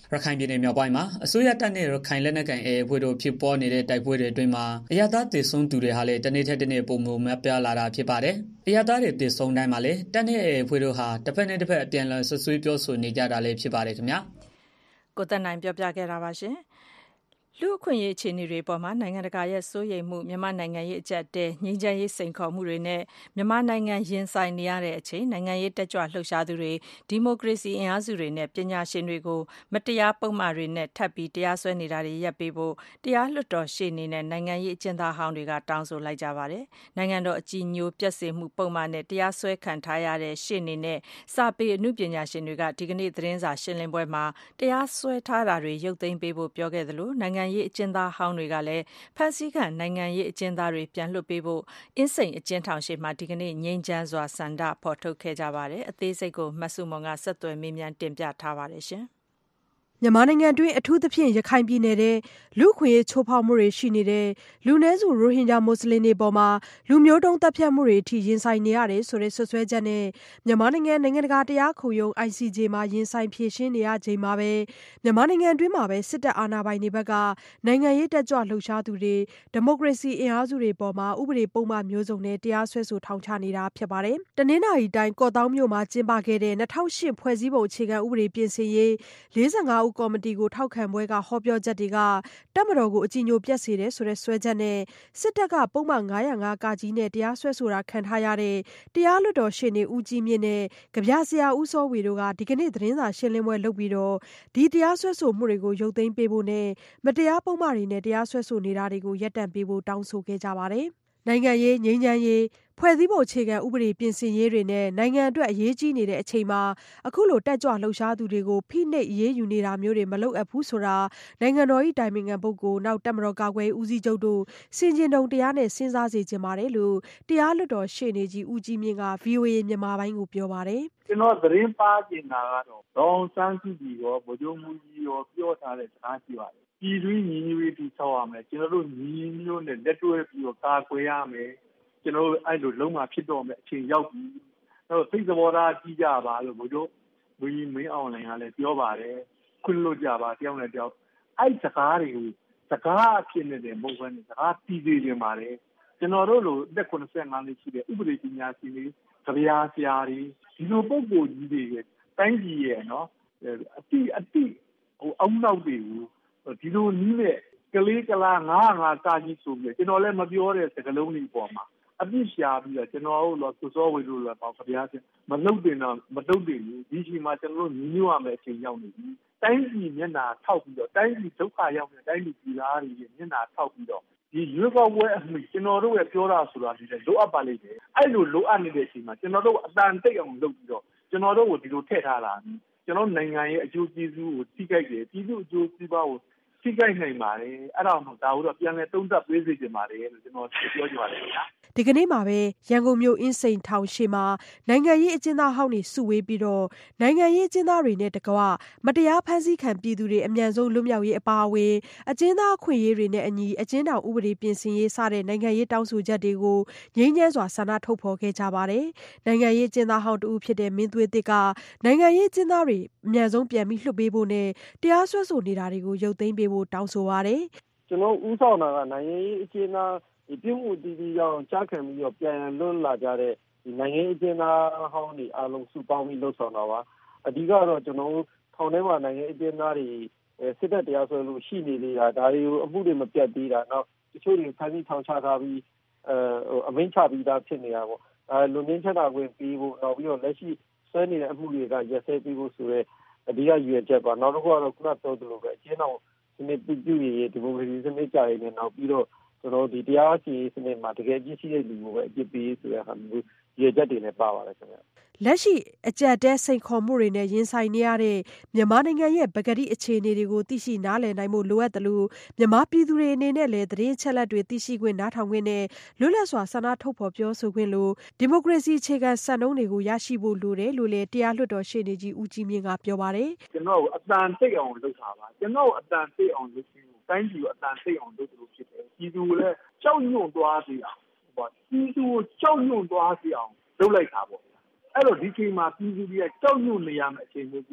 Speaker 6: ရခိုင်ပြည်နယ်မြောက်ပိုင်းမှာအစိုးရတပ်နဲ့ရခိုင်လက်နက်ကိုင် AA အဖွဲ့တို့ဖြစ်ပေါ်နေတဲ့တိုက်ပွဲတွေအတွင်းမှာအရပ်သားသေဆုံးသူတွေဟာလည်းတစ်နေ့ထက်တစ်နေ့ပိုမိုများပြားလာတာဖြစ်ပါတယ်။အရပ်သားတွေသေဆုံးတိုင်းမှာလည်းတပ်နဲ့ AA အဖွဲ့တို့ဟာတစ်ဖက်နဲ့တစ်ဖက်အပြန်အလှန်ဆွဆွေးပြောဆိုနေကြတာလည်းဖြစ်ပါတယ်ခင်ဗျာ
Speaker 2: ။ကိုသက်နိုင်ပြောပြခဲ့တာပါရှင်။လူ့အခွင့်အရေးအခြေအနေတွေပေါ်မှာနိုင်ငံတကာရဲ့စိုးရိမ်မှုမြန်မာနိုင်ငံရဲ့အကြက်တဲငြိမ်းချမ်းရေးစိန်ခေါ်မှုတွေနဲ့မြန်မာနိုင်ငံရင်ဆိုင်နေရတဲ့အချိန်နိုင်ငံရေးတက်ကြွလှုပ်ရှားသူတွေဒီမိုကရေစီအင်အားစုတွေနဲ့ပညာရှင်တွေကိုမတရားပုံမှားတွေနဲ့ထပ်ပြီးတရားစွဲနေတာတွေရပ်ပေးဖို့တရားလွှတ်တော်ရှေ့နေနဲ့နိုင်ငံရေးအကျဉ်းသားဟောင်းတွေကတောင်းဆိုလိုက်ကြပါတယ်။နိုင်ငံတော်အကြီးအကျယ်ပြည့်စုံမှုပုံမှားနဲ့တရားစွဲခံထားရတဲ့ရှေ့နေနဲ့စာပေအမှုပညာရှင်တွေကဒီကနေ့သတင်းစာရှင်းလင်းပွဲမှာတရားစွဲထားတာတွေရုပ်သိမ်းပေးဖို့ပြောခဲ့သလိုနိုင်ငံရေးအကျဉ်းသားဟောင်းတွေကလည်းဖမ်းဆီးခံနိုင်ငံရေးအကျဉ်းသားတွေပြန်လွှတ်ပေးဖို့အင်းစိန်အကျဉ်းထောင်ရှေ့မှာဒီကနေ့ငြိမ်းချမ်းစွာဆန္ဒဖော်ထုတ်ခဲ့ကြပါတယ်။အသေးစိတ်ကိုမဆုမွန်ကဆက်သွယ်မေးမြန်းတင်ပြထားပါတယ်ရှင်။
Speaker 8: မြန်မာနိုင်ငံတွင်းအထူးသဖြင့်ရခိုင်ပြည်နယ်ထဲလူ့အခွင့်အရေးချိုးဖောက်မှုတွေရှိနေတဲ့လူနည်းစုရိုဟင်ဂျာမွတ်စလင်တွေပေါ်မှာလူမျိုးတုံးသတ်ဖြတ်မှုတွေအထိရင်ဆိုင်နေရတယ်ဆိုတဲ့ဆွဆွဲချက်နဲ့မြန်မာနိုင်ငံတကာတရားခုံရုံး ICJ မှာရင်ဆိုင်ဖြေရှင်းနေရချိန်မှာပဲမြန်မာနိုင်ငံတွင်းမှာပဲစစ်တပ်အာဏာပိုင်တွေဘက်ကနိုင်ငံရေးတက်ကြွလှုပ်ရှားသူတွေဒီမိုကရေစီအင်အားစုတွေပေါ်မှာဥပဒေပုံမှန်မျိုးစုံနဲ့တရားစွဲဆိုထောင်ချနေတာဖြစ်ပါတယ်။တနင်္လာရီတိုင်းကော့သောင်းမြို့မှာကျင်းပခဲ့တဲ့2008ဖွဲ့စည်းပုံအခြေခံဥပဒေပြင်ဆင်ရေး45ဦးကော်မတီကိုထောက်ခံပွဲကဟောပြောချက်တွေကတပ်မတော်ကိုအကြည်ညိုပြတ်စေတယ်ဆိုတဲ့စွဲချက်နဲ့စစ်တပ်ကပုံမှန်905ကကြီးနဲ့တရားစွဲဆိုတာခံထားရတဲ့တရားလွှတ်တော်ရှေ့နေဦးကြီးမြင့်နဲ့ကြပြဆရာဦးစောဝေတို့ကဒီကနေ့သတင်းစာရှင်းလင်းပွဲလုပ်ပြီးတော့ဒီတရားစွဲဆိုမှုတွေကိုရုပ်သိမ်းပေးဖို့နဲ့မတရားပုံမှန်တွေနဲ့တရားစွဲဆိုနေတာတွေကိုရပ်တန့်ပေးဖို့တောင်းဆိုခဲ့ကြပါတယ်။နိုင်ငံရေးငြိမ်းချမ်းရေးဖွဲ့စည်းပုံအခြေခံဥပဒေပြင်ဆင်ရေးတွေနဲ့နိုင်ငံအတွက်အရေးကြီးနေတဲ့အချိန်မှာအခုလိုတက်ကြွလှုပ်ရှားသူတွေကိုဖိနှိပ်အရေးယူနေတာမျိုးတွေမလုပ်အပ်ဘူးဆိုတာနိုင်ငံတော်၏တိုင်ပင်ခံပုဂ္ဂိုလ်နောက်တပ်မတော်ကာကွယ်ဦးစီးချုပ်တို့စင်ကျင်တုံတရားနဲ့စဉ်းစားစေချင်ပါတယ်လို့တရားလွှတ်တော်ရှေ့နေကြီးဦးကြီးမြင့်က VOA မြန်မာပိုင်းကိုပြောပါတယ်
Speaker 9: ။ကျွန်တော်သတင်းပါကျင်တာကတော့ဒေါအောင်ဆန်းစုကြည်ရောဗိုလ်ချုပ်မှူးကြီးရောပြောထားတဲ့စကားရှိပါတယ်။ပြည်တွင်းညီညွတ်ရေးတည်ဆောက်ရမယ်ကျွန်တော်တို့ညီညွတ်နဲ့လက်တွဲပြီးတော့ကာကွယ်ရမယ်ကျွန်တော်အဲ့လိုလုံးဝဖြစ်တော့မယ်အချိန်ရောက်ပြီအဲ့တော့စိတ်သဘောထားကြီးကြပါလို့ဘုတို့မင်းအောင်လှိုင်ကလည်းပြောပါတယ်ခွင့်လွှတ်ကြပါတယောက်နဲ့တယောက်အဲ့စကားတွေကိုစကားအဖြစ်နဲ့မဟုတ်ဘဲနဲ့စကားတည်တည်နေပါတယ်ကျွန်တော်တို့လိုလက်85နှစ်ရှိတဲ့ဥပဒေပညာရှင်တွေကြပြာဆရာတွေဒီလိုပုံကိုကြီးတွေတိုင်းပြည်ရဲ့နော်အတိဟိုအောက်နောက်တွေကိုဒီလိုနီးတဲ့ကလေးကလာ905ကာကြီးဆိုပြီးကျွန်တော်လည်းမပြောတဲ့စကားလုံးတွေပေါ်မှာအပြစ်ရှာပြီးတော့ကျွန်တော်တို့လို့ကိုစောဝေလို့လည်းပေါ့ကြပြားမလုတ်တင်တော့မလုတ်တင်ဘူးဒီချိန်မှာကျွန်တော်တို့ညီညွတ်ရမယ့်အချိန်ရောက်နေပြီတိုင်းပြည်မျက်နှာထောက်ပြီးတော့တိုင်းပြည်ဒုက္ခရောက်နေတိုင်းပြည်ပြည်သားတွေမျက်နှာထောက်ပြီးတော့ဒီရွေးကောက်ပွဲအမှုကျွန်တော်တို့ရဲ့ပြောတာဆိုတာဒီလိုအပ်ပါလိမ့်မယ်အဲ့လိုလိုအပ်နေတဲ့အချိန်မှာကျွန်တော်တို့အတန်တိတ်အောင်လုပ်ပြီးတော့ကျွန်တော်တို့ကိုဒီလိုထည့်ထားတာကျွန်တော်နိုင်ငံရဲ့အကျိုးကျေးဇူးကိုထိခိုက်တယ်ပြည်သူအကျိုးစီးပွားကိုထိခိုက်နိုင်ပါတယ်အဲ့ဒါမှဒါတော့ပြန်လဲသုံးသပ်ပေးစေချင်ပါတယ်လို့ကျွန်တော်ပြောချင်ပါတယ်ခင်ဗျာ
Speaker 8: ဒီကနေ့မှာပဲရန်ကုန်မြို့အင်းစိန်ထောင်ရှေ့မှာနိုင်ငံရေးအကျဉ်းသားဟောင်းတွေစုဝေးပြီးတော့နိုင်ငံရေးအကျဉ်းသားတွေနဲ့တကွမတရားဖမ်းဆီးခံပြည်သူတွေအမြန်ဆုံးလွတ်မြောက်ရေးအပါအဝင်အကျဉ်းသားအခွင့်အရေးတွေနဲ့အညီအကျဉ်းထောင်ဥပဒေပြင်ဆင်ရေးစတဲ့နိုင်ငံရေးတောင်းဆိုချက်တွေကိုငြိမ်းချမ်းစွာဆန္ဒထုတ်ဖော်ခဲ့ကြပါတယ်။နိုင်ငံရေးအကျဉ်းသားဟောင်းတူဖြစ်တဲ့မင်းသွေးသစ်ကနိုင်ငံရေးအကျဉ်းသားတွေအမြန်ဆုံးပြန်ပြီးလွှတ်ပေးဖို့နဲ့တရားစွဲဆိုနေတာတွေကိုရုပ်သိမ်းပေးဖို့တောင်းဆိုပါတယ်
Speaker 9: ။ကျွန်တော်ဦးဆောင်တာကနိုင်ငံရေးအကျဉ်းသားပြုမှုတည်တည်ကြောင်းကြားခံပြီးတော့ပြန်လွတ်လာကြတဲ့ဒီနိုင်ငံအကျဉ်းသားဟောင်းတွေအားလုံးစုပေါင်းပြီးလှုပ်ဆောင်တာပါအဓိကတော့ကျွန်တော်ထောင်ထဲမှာနိုင်ငံအကျဉ်းသားတွေစစ်တပ်တရားစွဲလို့ရှိနေသေးတာဒါတွေကိုအမှုတွေမပြတ်သေးတာနောက်တချို့တွေဖမ်းဆီးထောင်ချထားပြီးအမိန့်ချပြီးသားဖြစ်နေတာပေါ့လူငင်းချက်တာခွင့်ပြီးဖို့နောက်ပြီးတော့လက်ရှိဆွဲနေတဲ့အမှုတွေကရက်စဲပြီးဖို့ဆိုရဲအဓိကရည်ရွယ်ချက်ပါနောက်တစ်ခုကတော့ခုနပြောသလိုပဲအကျဉ်းတော်စနစ်ပြုရေးဒီမိုကရေစီစနစ်ကြရေးနဲ့နောက်ပြီးတော့ကျွန်တော်ဒီတရားစီရင်စနစ်မှာတကယ်အကျင့်ရှိတဲ့လူကိုပဲအကျင့်ပေးဆိုတဲ့ဟာမျိုးရည်ချက်တွေနဲ့ပါပါတယ်ခင်ဗျ
Speaker 8: လက်ရှိအကြက်တဲစိန်ခေါ်မှုတွေနဲ့ရင်ဆိုင်နေရတဲ့မြန်မာနိုင်ငံရဲ့ပကတိအခြေအနေတွေကိုသိရှိနားလည်နိုင်မှုလိုအပ်တယ်လို့မြန်မာပြည်သူတွေအနေနဲ့လည်းသတင်းချက်လက်တွေသိရှိခွင့်နားထောင်ခွင့်နဲ့လွတ်လပ်စွာဆန္ဒထုတ်ဖော်ပြောဆိုခွင့်လို့ဒီမိုကရေစီအခြေခံစံနှုန်းတွေကိုရရှိဖို့လိုတယ်လို့လည်းတရားလွှတ်တော်ရှေ့နေကြီးဦးကြီးမြင့်ကပြောပါတယ်
Speaker 9: ကျွန်တော်အတန်တိတ်အောင်လုပ်တာပါကျွန်တော်အတန်တိတ်အောင်လုပ်ပြီးတိုင်းပြည်ကိုအတန်တိတ်အောင်လုပ်လို့ဖြစ်တယ်ပြည်သူလည်းကြောက်ရွံ့သွားစေအောင်ပြည်သူကိုကြောက်ရွံ့သွားစေအောင်လုပ်လိုက်တာပေါ့အဲ့တော့ဒီချိန်မှာပြည်သူတွေကကြောက်ရွံ့နေရမယ့်အချိန်မျိုးကြီး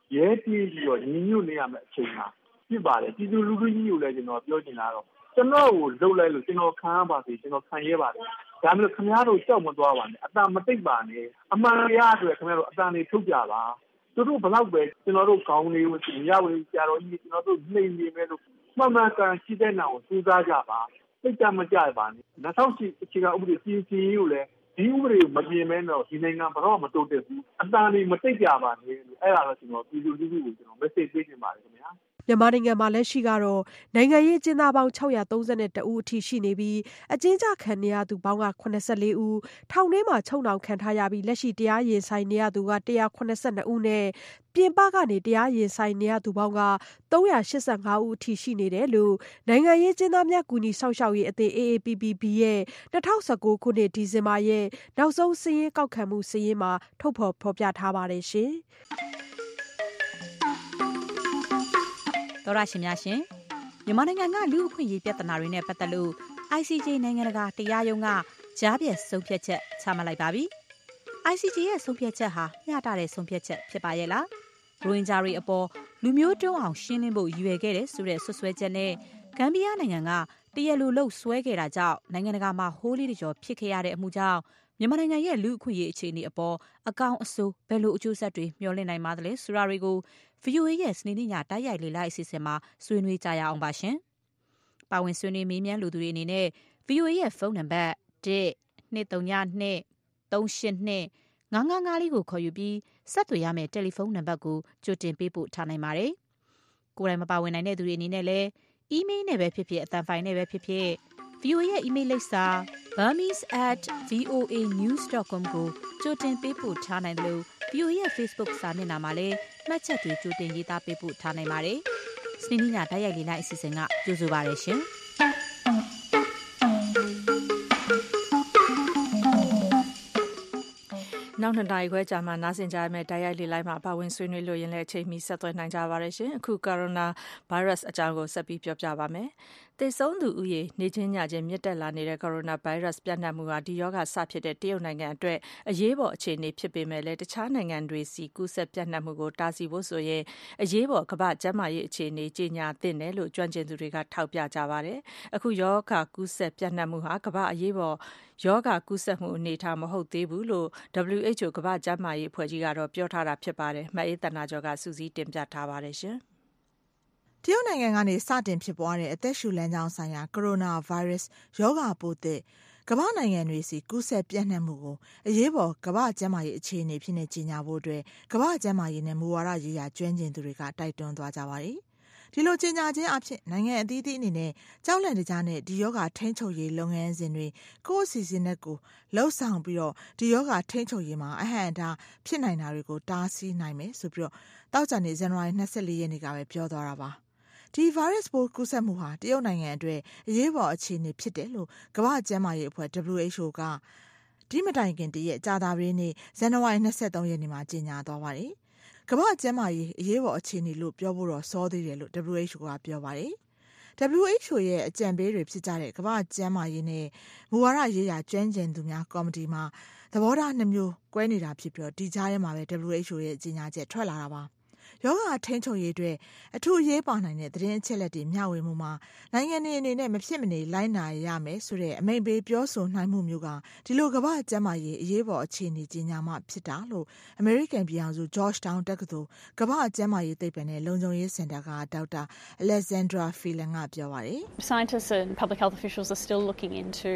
Speaker 9: ရဲတီးပြီးတော့ညီညွတ်နေရမယ့်အချိန်မှာဖြစ်ပါတယ်ပြည်သူလူထုကြီးကိုလည်းကျွန်တော်ပြောချင်တာတော့ကျွန်တော်ကိုလှုပ်လိုက်လို့ကျွန်တော်ခံရပါစေကျွန်တော်ခံရပါတယ်ဒါမျိုးခင်ဗျားတို့ကြောက်မသွားပါနဲ့အတမတိတ်ပါနဲ့အမှန်တရားအတွက်ခင်ဗျားတို့အတန်နေထုတ်ကြပါသူတို့ဘလောက်ပဲကျွန်တော်တို့ခေါင်းလေးကိုရဝေကြတော့ဒီကျွန်တော်တို့နှိမ်နေမယ်လို့မှန်မှန်ကန်ရှိတဲ့နောက်ကိုစူးစမ်းကြပါစိတ်ကြမကြပါနဲ့2008အခြေခံဥပဒေပြင်ဆင်ရေးကိုလည်းဒီဥပဒေကိုမပြင်မဲတော့ဒီနိုင်ငံဘာတော့မတိုးတက်ဘူးအတန်လေးမတိတ်ကြပါနဲ့လို့အဲ့ဒါတော့ကျွန်တော်ပြည်သူလူထုကိုကျွန်တော် message ပေးနေပါတယ်ခင်ဗျာ
Speaker 8: မြန်မာနိုင်ငံမှာလက်ရှိကတော့နိုင်ငံရေးကျင်းသားပေါင်း632ဦးအထိရှိနေပြီးအကျဉ်းချခံနေရသူပေါင်းက84ဦးထောင်ထဲမှာချုပ်နှောင်ခံထားရပြီးလက်ရှိတရားရင်ဆိုင်နေရသူက182ဦးနဲ့ပြင်ပကနေတရားရင်ဆိုင်နေရသူပေါင်းက385ဦးအထိရှိနေတယ်လို့နိုင်ငံရေးကျင်းသားများကူညီစောင့်ရှောက်ရေးအသင်း AAPPB ရဲ့2019ခုနှစ်ဒီဇင်ဘာရဲ့နောက်ဆုံးစာရင်းကောက်ခံမှုစာရင်းမှာထုတ်ဖော်ပြထားပါတယ်ရှင်
Speaker 10: တော်ရရှင်များရှင်မြန်မာနိုင်ငံကလူ့အခွင့်အရေးပြဿနာတွေနဲ့ပတ်သက်လို့ ICJ နိုင်ငံတကာတရားရုံးကကြားပြတ်ဆုံးဖြတ်ချက်ချမှတ်လိုက်ပါပြီ။ ICJ ရဲ့ဆုံးဖြတ်ချက်ဟာမျှတတဲ့ဆုံးဖြတ်ချက်ဖြစ်ပါရဲ့လား။ရိုဟင်ဂျာတွေအပေါ်လူမျိုးတုံးအောင်ရှင်းလင်းဖို့ရည်ရွယ်ခဲ့တဲ့ဆိုတဲ့ဆွဆွဲချက်နဲ့ဂမ်ဘီယာနိုင်ငံကတရားလိုလုပ်ဆွဲခဲ့တာကြောင့်နိုင်ငံတကာမှာဟိုးလေးတကြောဖြစ်ခဲ့ရတဲ့အမှုကြောင့်မြန်မာနိုင်ငံရဲ့လူ့အခွင့်အရေးအခြေအနေအပေါ်အကောင်းအဆိုးဘယ်လိုအကျိုးဆက်တွေမျှော်လင့်နိုင်ပါသလဲဆိုတာတွေကို VOA ရဲ့စနေနေ့ညတိုက်ရိုက်လေ့လာအစီအစဉ်မှာဆွေးနွေးကြရအောင်ပါရှင်။ပါဝင်ဆွေးနွေးမေးမြန်းလူသူတွေအနေနဲ့ VOA ရဲ့ဖုန်းနံပါတ် 1-232-382-955 လေးကိုခေါ်ယူပြီးဆက်သွယ်ရမယ့်တယ်လီဖုန်းနံပါတ်ကိုကြိုတင်ပေးပို့ထားနိုင်ပါတယ်။ကိုယ်တိုင်မပါဝင်နိုင်တဲ့သူတွေအနေနဲ့လည်းအီးမေးလ်နဲ့ပဲဖြစ်ဖြစ်အသံဖိုင်နဲ့ပဲဖြစ်ဖြစ် VOA ရဲ့အီးမေးလ်လိပ်စာ burmese@voanews.com ကိုကြိုတင်ပေးပို့ထားနိုင်တယ်လို့ VOA ရဲ့ Facebook စာမျက်နှာမှာလည်းမှတ်ချက်တွေကြိုတင်ရေးသားပေးပို့ထားနိုင်ပါတယ်။စနေနေ့ညတိုက်ရိုက်လေးလိုက်အစီအစဉ်ကကြိုဆိုပါရရှင်။
Speaker 2: နောက်2နာရီခွဲကြာမှနားဆင်ကြရမယ့်တိုက်ရိုက်လေလိုက်မှာပါဝင်ဆွေးနွေးလို့ရင်လည်းအချိန်မီဆက်သွယ်နိုင်ကြပါရရှင်အခုကိုရိုနာဗိုင်းရပ်စ်အကြောင်းကိုဆက်ပြီးပြောပြပါမယ်သေဆုံးသူဦးရေနေချင်းညချင်းမြင့်တက်လာနေတဲ့ကိုရိုနာဗိုင်းရပ်စ်ပြန့်နှံ့မှုဟာဒီရောဂါစဖြစ်တဲ့တရုတ်နိုင်ငံအတွက်အရေးပေါ်အခြေအနေဖြစ်ပေမဲ့လည်းတခြားနိုင်ငံတွေစီကူးစက်ပြန့်နှံ့မှုကိုတားဆီးဖို့ဆိုရင်အရေးပေါ်ကမ္ဘာ့ကျန်းမာရေးအခြေအနေကြီးညာသင့်တယ်လို့ကျွမ်းကျင်သူတွေကထောက်ပြကြပါတယ်အခုရောဂါကူးစက်ပြန့်နှံ့မှုဟာကမ္ဘာ့အရေးပေါ်ယောဂကူးစက်မှုအနေထားမဟုတ်သေးဘူးလို့ WHO ကမ္ဘာ့ကျန်းမာရေးအဖွဲ့ကြီးကတော့ပြောထားတာဖြစ်ပါတယ်။မအေးတနာကျော်ကစူးစီးတင်ပြထားပါတယ်ရှင်
Speaker 1: ။တရုတ်နိုင်ငံကနေစတင်ဖြစ်ပွားတဲ့အသက်ရှူလမ်းကြောင်းဆိုင်ရာကိုရိုနာဗိုင်းရပ်စ်ယောဂပိုးသစ်ကမ္ဘာနိုင်ငံတွေစီကူးစက်ပြန့်နှံ့မှုကိုအရေးပေါ်ကမ္ဘာ့ကျန်းမာရေးအခြေအနေဖြစ်နေကြီးညာဖို့အတွက်ကမ္ဘာ့ကျန်းမာရေးနဲ့မူဝါဒရေးရာကျွမ်းကျင်သူတွေကတိုက်တွန်းသွားကြပါတယ်။ဒီလိုကြီးညာခြင်းအဖြစ်နိုင်ငံအသီးသီးအနေနဲ့ကြောက်လန့်တကြားနဲ့ဒီယောဂထိန်းချုပ်ရေးလုပ်ငန်းစဉ်တွေကိုယ့်အစီအစဉ်နဲ့ကိုလှုပ်ဆောင်ပြီးတော့ဒီယောဂထိန်းချုပ်ရေးမှာအဟန့်အတားဖြစ်နိုင်တာတွေကိုတားဆီးနိုင်မယ်ဆိုပြီးတော့တောက်ကြနေဇန်နဝါရီ24ရက်နေ့ကပဲပြောသွားတာပါဒီဗိုင်းရပ်စ်ပိုးကူးစက်မှုဟာတရုတ်နိုင်ငံအတွက်အရေးပေါ်အခြေအနေဖြစ်တယ်လို့ကမ္ဘာ့ကျန်းမာရေးအဖွဲ့ WHO ကဒီမတိုင်ခင်တည်းရဲ့ကြာသပတေးနေ့ဇန်နဝါရီ23ရက်နေ့မှာကြေညာသွားပါတယ်ကမ္ဘာ့ကျန်းမာရေးအရေးပေါ်အခြေအနေလို့ပြောဖို့တော့စောသေးတယ်လို့ WHO ကပြောပါတယ်။ WHO ရဲ့အကြံပေးတွေဖြစ်ကြတဲ့ကမ္ဘာ့ကျန်းမာရေးနဲ့မူဝါဒရေးရာကျွမ်းကျင်သူများကော်မတီမှာသဘောထား2မျိုးကွဲနေတာဖြစ်ပြီးဒီကြားထဲမှာပဲ WHO ရဲ့ကြေညာချက်ထွက်လာတာပါ။ယောဂထိန်းချုပ်ရေးအတွက်အထူးရေးပါနိုင်တဲ့သတင်းအချက်အလက်တွေမျှဝေမှုမှာနိုင်ငံတွေအနေနဲ့မဖြစ်မနေလိုက်နာရမယ်ဆိုတဲ့အမိန့်ပေးပြောဆိုနိုင်မှုမျိုးကဒီလိုကမ္ဘာ့ကျန်းမာရေးအရေးပေါ်အခြေအနေကြီးညာမှဖြစ်တာလို့အမေရိကန်ပြည်ထောင်စု Georgetown တက္ကသိုလ်ကမ္ဘာ့ကျန်းမာရေးသိပ္ပံနဲ့လုံခြုံရေးစင်တာကဒေါက်တာ Alexandra Phelan ကပြောပါတယ်
Speaker 11: Scientists and public health officials are still looking into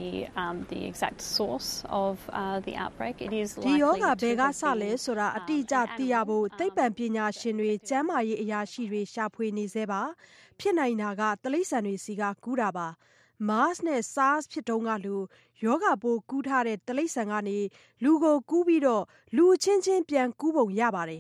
Speaker 11: the exact source of the outbreak. It is likely
Speaker 8: ဒီယောဂဘယ်ကစလဲဆိုတာအတိအကျသိရဖို့သိပ္ပံပညာရှင်တွေကျန်းမာရေးအရာရှိတွေရှာဖွေနေသေးပါဖြစ်နိုင်တာကတိရစ္ဆာန်တွေစီကကူးတာပါ MARS နဲ့ SARS ဖြစ်တုန်းကလူယောဂပိုးကူးထားတဲ့တိရစ္ဆာန်ကနေလူကိုကူးပြီးတော့လူချင်းချင်းပြန်ကူးပုံရပါတယ်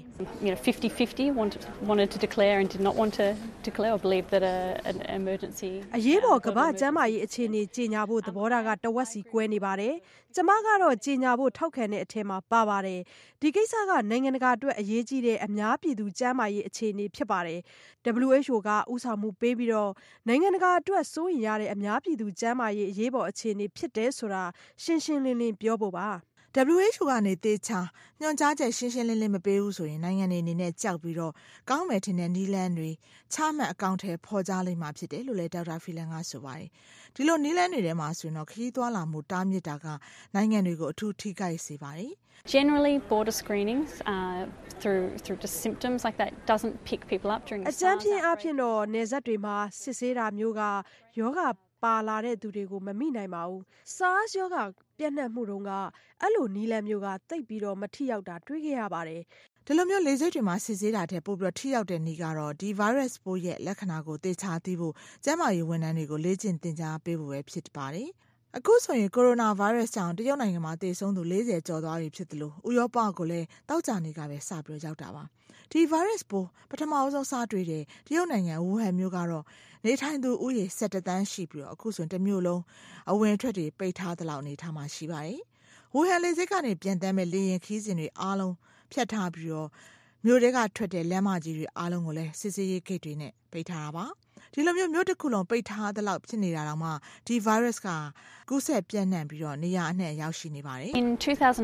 Speaker 11: 50-50 wanted to declare and did not want to declare or believe that an emergency
Speaker 8: အရေးပေါ်ကမ္ဘာ့ကျန်းမာရေးအခြေအနေကြီးညာဖို့သဘောထားကတဝက်စီကွဲနေပါတယ်ကျမကတော့ကြီးညာဖို့ထောက်ခံတဲ့အထက်မှာပါပါတယ်ဒီကိစ္စကနိုင်ငံတကာအတွက်အရေးကြီးတဲ့အများပြည်သူကျန်းမာရေးအခြေအနေဖြစ်ပါတယ် WHO ကဥဆောင်မှုပေးပြီးတော့နိုင်ငံတကာအတွက်စိုးရိမ်ရတဲ့အများပြည်သူကျန်းမာရေးအရေးပေါ်အခြေအနေဖြစ်တယ်ဆိုတာရှင်းရှင်းလင်းလင်းပြောဖို့ပါ
Speaker 1: WHO ကနေတေချာညွှန်ကြားချက်ရှင်းရှင်းလင်းလင်းမပေးဘူးဆိုရင်နိုင်ငံတွေအနေနဲ့ကြောက်ပြီးတော့ကောင်းမယ်ထင်တဲ့နည်းလမ်းတွေချမှတ်အကောင့်ထဲဖော်ကြားလိမ့်မှာဖြစ်တယ်လို့လည်းဒေါက်တာဖီလန်ကဆိုပါတယ်ဒီလိုနည်းလမ်းတွေထဲမှာဆိုရင်တော့ခရီးသွားလာမှုတားမြစ်တာကနိုင်ငံတွေကိုအထူးထိခိုက်စေပါတယ်
Speaker 11: Generally, border screenings through just symptoms like that doesn't pick people up during the SARS outbreak.
Speaker 8: အကြမ်းဖျင်းအဖြစ်တော့နေဆက်တွေမှာစစ်ဆေးတာမျိုးကယောဂပါလာတဲ့သူတွေကိုမမိနိုင်ပါဘူး SARS ယောဂပြန့်နှံ့မှုတုန်းကအဲ့လိုနီးလန်းမျိုးကတိတ်ပြီးတော့မထိရောက်တာတွေ့ခဲ့ရပါတယ်
Speaker 1: ဒီလိုမျိုးလေဆိပ်တွေမှာစစ်ဆေးတာတဲ့ပို့ပြီးတော့ထိရောက်တဲ့နည်းကတော့ဒီ virus ပိုးရဲ့လက္ခဏာကိုသေချာသိဖို့ကျန်းမာရေးဝန်ထမ်းတွေကိုလေ့ကျင့်သင်ကြားပေးဖို့ပဲဖြစ်ပါတယ်အခုဆိုရင်ကိုရိုနာဗိုင်းရပ်စ်ကြောင့်တရုတ်နိုင်ငံမှာသေဆုံးသူ40ကျော်သွားပြီဖြစ်တယ်လို့ဥရောပကိုလည်းတောက်ကြနေကပဲစပြီးရောက်တာပါဒီ virus ပိုးပထမဆုံးစတွေ့တဲ့တရုတ်နိုင်ငံဝူဟန်မြို့ကတော့နေထိုင်သူဥယေ17တန်းရှိပြီးတော့အခုဆိုရင်တစ်မြို့လုံးအဝင်ထွက်တွေပိတ်ထားသလောက်နေထားမှရှိပါတယ်ဝူဟန်လေဆိပ်ကနေပြန်တမ်းမဲ့လေယာဉ်ခီးစဉ်တွေအားလုံးဖြတ်ထားပြီးတော့မြို့တွေကထွက်တဲ့လမ်းမကြီးတွေအားလုံးကိုလည်းစစ်ဆေးရေးဂိတ်တွေနဲ့ပိတ်ထားတာပါဒီလိုမျိုးမြို့တစ်ခုလုံးပိတ်ထားသလောက်ဖြစ်နေတာတော့မှဒီ virus ကကူးစက်ပြန့်နှံ့ပြီးတော့နေရာအနှံ့ရောက်ရှိနေပါတယ်
Speaker 11: In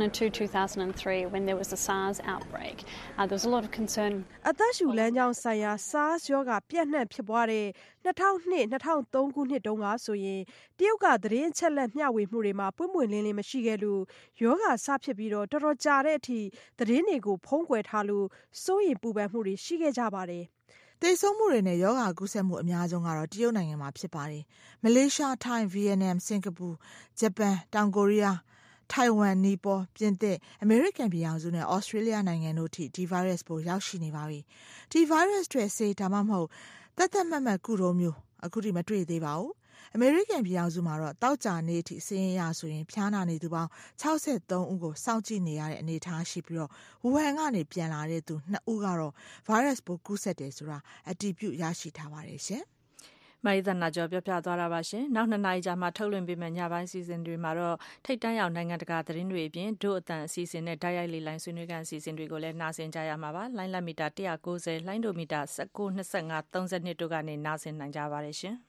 Speaker 11: 2002-2003 when there was the SARS outbreak there was a lot of concern
Speaker 8: အသက်ရှူလမ်းကြောင်းဆိုင်ရာ SARS ရောဂါပြန့်နှံ့ဖြစ်ပွားတဲ့2002-2003 ခုနှစ်တုန်းကဆိုရင်တရုတ်ကသတင်းချက်လက်မျှဝေမှုတွေမှာပွင့်ပွင့်လင်းလင်းမရှိခဲ့လို့ရောဂါစဖြစ်ပြီးတော့တော်တော်ကြာတဲ့အထိသတင်းတွေကိုဖုံးကွယ်ထားလို့စိုးရိမ်ပူပန်မှုတွေရှိခဲ့ကြပါတယ်
Speaker 1: သေဆုံးမှုတွေနဲ့ယောဂကူးစက်မှုအများဆုံးကတော့တရုတ်နိုင်ငံမှာဖြစ်ပါတယ်။မလေးရှား၊ထိုင်း၊ဗီယက်နမ်၊စင်ကာပူ၊ဂျပန်၊တောင်ကိုရီးယား၊ထိုင်ဝမ်၊နီပေါ၊ပြင်သစ်၊အမေရိကန်ပြည်ထောင်စုနဲ့ဩစတြေးလျနိုင်ငံတို့ထိဒီ virus ပိုရောက်ရှိနေပါပြီ။ဒီ virus တွေဆေးဒါမှမဟုတ်သက်သက်မှတ်ကုထုံးမျိုးအခုထိမတွေ့သေးပါဘူး။အမေရိကန်ပြည်ထောင်စုမှာတော့တောက်ကြနေထိစင်းရဆိုရင်ဖျားနာနေသူပေါင်း63ဦးကိုစောင့်ကြည့်နေရတဲ့အနေအထားရှိပြီးတော့ဝူဟန်ကနေပြန်လာတဲ့သူ2ဦးကတော့ virus ပိုးကူးစက်တယ်ဆိုတာအတည်ပြုရရှိထားပါတယ်ရှင်
Speaker 2: ။မာရီသနာကျော်ပြောပြသွားတာပါရှင်။နောက်2နာရီကြာမှထုတ်လွှင့်ပေးမယ့်ညပိုင်းစီစဉ်တွေမှာတော့ထိတ်တန့်ရောက်နိုင်ငံတကာသတင်းတွေအပြင်ဒုအတန်အစီအစဉ်နဲ့ဓာတ်ရိုက်လေလိုင်းဆွေးနွေးကန်အစီအစဉ်တွေကိုလည်းနားဆင်ကြရမှာပါ။လိုင်းလက်မီတာ190လိုင်းဒိုမီတာ19 25 32တို့ကနေနားဆင်နိုင်ကြပါတယ်ရှင်။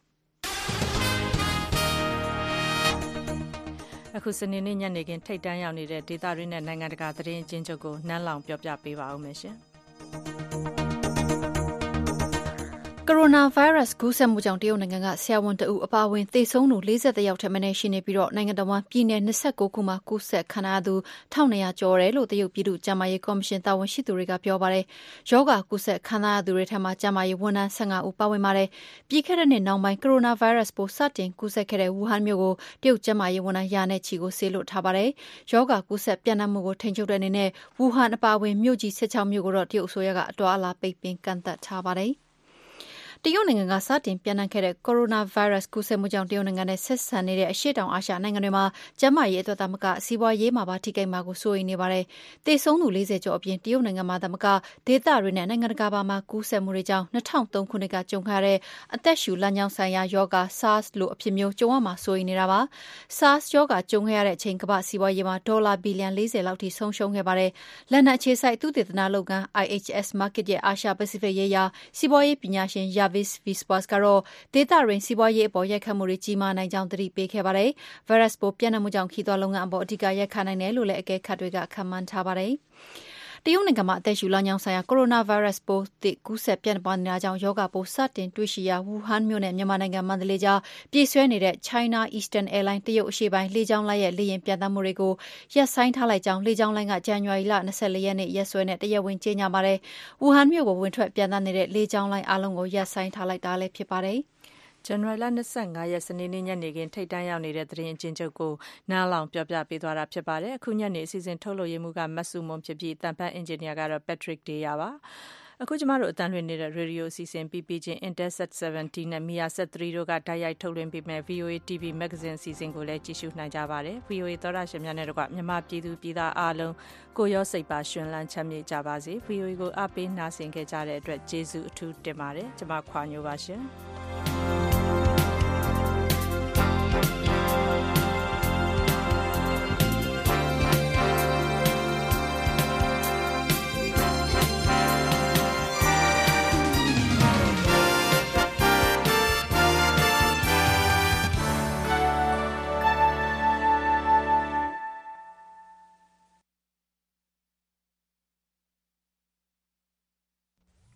Speaker 2: အခုစနေနေ့ညနေခင်းထိတ်တန့်ရောက်နေတဲ့ဒေသတွင်းနဲ့နိုင်ငံတကာသတင်းအကျဉ်းချုပ်ကိုနန်းလောင်ပြောပြပေးပါဦးမယ်ရှင်။
Speaker 3: ကိုရိုနာဗိုင်းရပ်စ်ကူးစက်မှုကြောင့်တရုတ်နိုင်ငံကဆရာဝန်တဦးအပါအဝင်သေဆုံးသူ40ယောက်ထက်မနည်းရှိနေပြီးတော့နိုင်ငံတော်ဝန်ပြည်နယ်29ခုမှာကူးစက်ခံရသူ1200ကျော်တယ်လို့တရုတ်ပြည်သူ့ကျန်းမာရေးကော်မရှင်တာဝန်ရှိသူတွေကပြောပါတယ်။ယောဂကူးစက်ခံရသူတွေထက်မှကျန်းမာရေးဝန်ထမ်း15ဦးပါဝင်ပါတယ်။ပြီးခဲ့တဲ့နှစ်နောက်ပိုင်းကိုရိုနာဗိုင်းရပ်စ်ပိုးစတင်ကူးစက်ခဲ့တဲ့ဝူဟန်မြို့ကိုတရုတ်ကျန်းမာရေးဝန်ထမ်းရာနဲ့ချီကိုဆေးလွှတ်ထားပါတယ်။ယောဂကူးစက်ပြန့်နှံ့မှုကိုထိန်းချုပ်တဲ့အနေနဲ့ဝူဟန်အပါအဝင်မြို့ကြီး16မြို့ကိုတော့တရုတ်အစိုးရကအတော်အလားပိတ်ပင်ကန့်သတ်ထားပါတယ်။တရုတ်နိုင်ငံကစတင်ပြန့်နှံ့ခဲ့တဲ့ကိုရိုနာဗိုင်းရပ်စ်ကူးစက်မှုကြောင့်တရုတ်နိုင်ငံနဲ့ဆက်ဆံနေတဲ့အရှေ့တောင်အာရှနိုင်ငံတွေမှာကျန်းမာရေးအတွက်သမကစီးပွားရေးမှာပါထိခိုက်မှာကိုစိုးရိမ်နေပါတယ်။သေဆုံးသူ40ကျော်အပြင်တရုတ်နိုင်ငံမှာသမကဒေသတွေနဲ့နိုင်ငံတကာမှာကူးစက်မှုတွေကြောင့်2003ခုနှစ်ကကြုံခဲ့တဲ့အသက်ရှူလမ်းကြောင်းဆိုင်ရာရောဂါ SARS လိုအဖြစ်မျိုးကြုံရမှာစိုးရိမ်နေတာပါ။ SARS ရောဂါကြုံခဲ့ရတဲ့အချိန်ကမ္ဘာစီးပွားရေးမှာဒေါ်လာဘီလီယံ40လောက်ထိဆုံးရှုံးခဲ့ပါတယ်။လက်နက်အခြေစိုက်သုတေသနလုပ်ငန်း IHS Markit ရဲ့အာရှပစိဖိတ်ရေးရာစီးပွားရေးပညာရှင် Yavis Viswasကတော့ဒေသတွင်းစီးပွားရေးအပေါ်ရိုက်ခတ်မှုတွေကြီးမားနိုင်ကြောင်းသတိပေးခဲ့ပါတယ်။ ဗိုင်းရပ်စ်ပိုးပြန့်နှံ့မှုကြောင့်ခရီးသွားလုပ်ငန်းအပေါ်အဓိကရိုက်ခတ်နိုင်တယ်လို့လည်းအကဲခတ်တွေကခန့်မှန်းထားပါတယ်။တရုတ်နိုင်ငံမှာအသက်ရှူလမ်းကြောင်းဆိုင်ရာကိုရိုနာဗိုင်းရပ်စ်ပိုးသစ်ကူးစက်ပြန့်ပွားနေတာကြောင့်ရောဂါပိုးစတင်တွေ့ရှိရာဝူဟန်မြို့နဲ့မြန်မာနိုင်ငံမန္တလေးကြားပြေးဆွဲနေတဲ့ China Eastern Airlines တရုတ်အရှေ့ပိုင်းလေကြောင်းလိုင်းရဲ့လေယာဉ်ပျံသန်းမှုတွေကိုရပ်ဆိုင်းထားလိုက်ကြောင်းလေကြောင်းလိုင်းကဇန်နဝါရီလ24ရက်နေ့ရက်စွဲနဲ့တရားဝင်ကြေညာပါတယ်။ဝူဟန်မြို့ကိုဝင်ထွက်ပျံသန်းနေတဲ့လေကြောင်းလိုင်းအားလုံးကိုရပ်ဆိုင်းထားလိုက်တာလည်းဖြစ်ပါတယ်။
Speaker 2: ဇန်နဝါရီလ25ရက်စနေနေ့ညနေခင်းထိတ်တန့်ရောက်နေတဲ့သတင်းအကျဉ်းချုပ်ကိုနားလောင်ပြောပြပေးသွားတာဖြစ်ပါတယ်။အခုညနေအစီအစဉ်ထုတ်လွှင့်ရေးမှူးကမတ်စုမွန်ဖြစ်ပြီးတန်ဖန်အင်ဂျင်နီယာကတော့ Patrick Deya ပါ။အခုကျမတို့အတန်းလွှင့်နေတဲ့ရေဒီယိုအစီအစဉ်ပြီးချင်း Intelsat 70နဲ့ Mia Sat 3တို့ကတိုက်ရိုက်ထုတ်လွှင့်ပေးမဲ့ VOA TV Magazine အစီအစဉ်ကိုလည်းကြည့်ရှုနိုင်ကြပါတယ်။ VOA သောရရှင်များနဲ့တကွမြန်မာပြည်သူပြည်သားအားလုံးကိုရောစိတ်ပါရှင်လန်းချမ်းမြေ့ကြပါစေ။ VOA ကိုအားပေးနာဆင်ခဲ့ကြတဲ့အတွက်ကျေးဇူးအထူးတင်ပါတယ်။ကျမခွာညိုပါရှင်။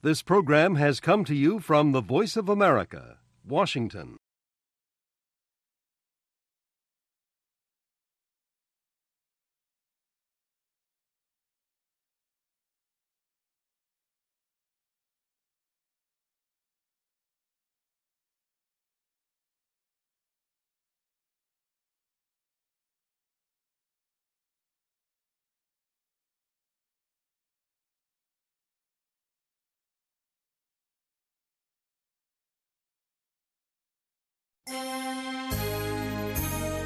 Speaker 12: This program has come to you from the Voice of America, Washington.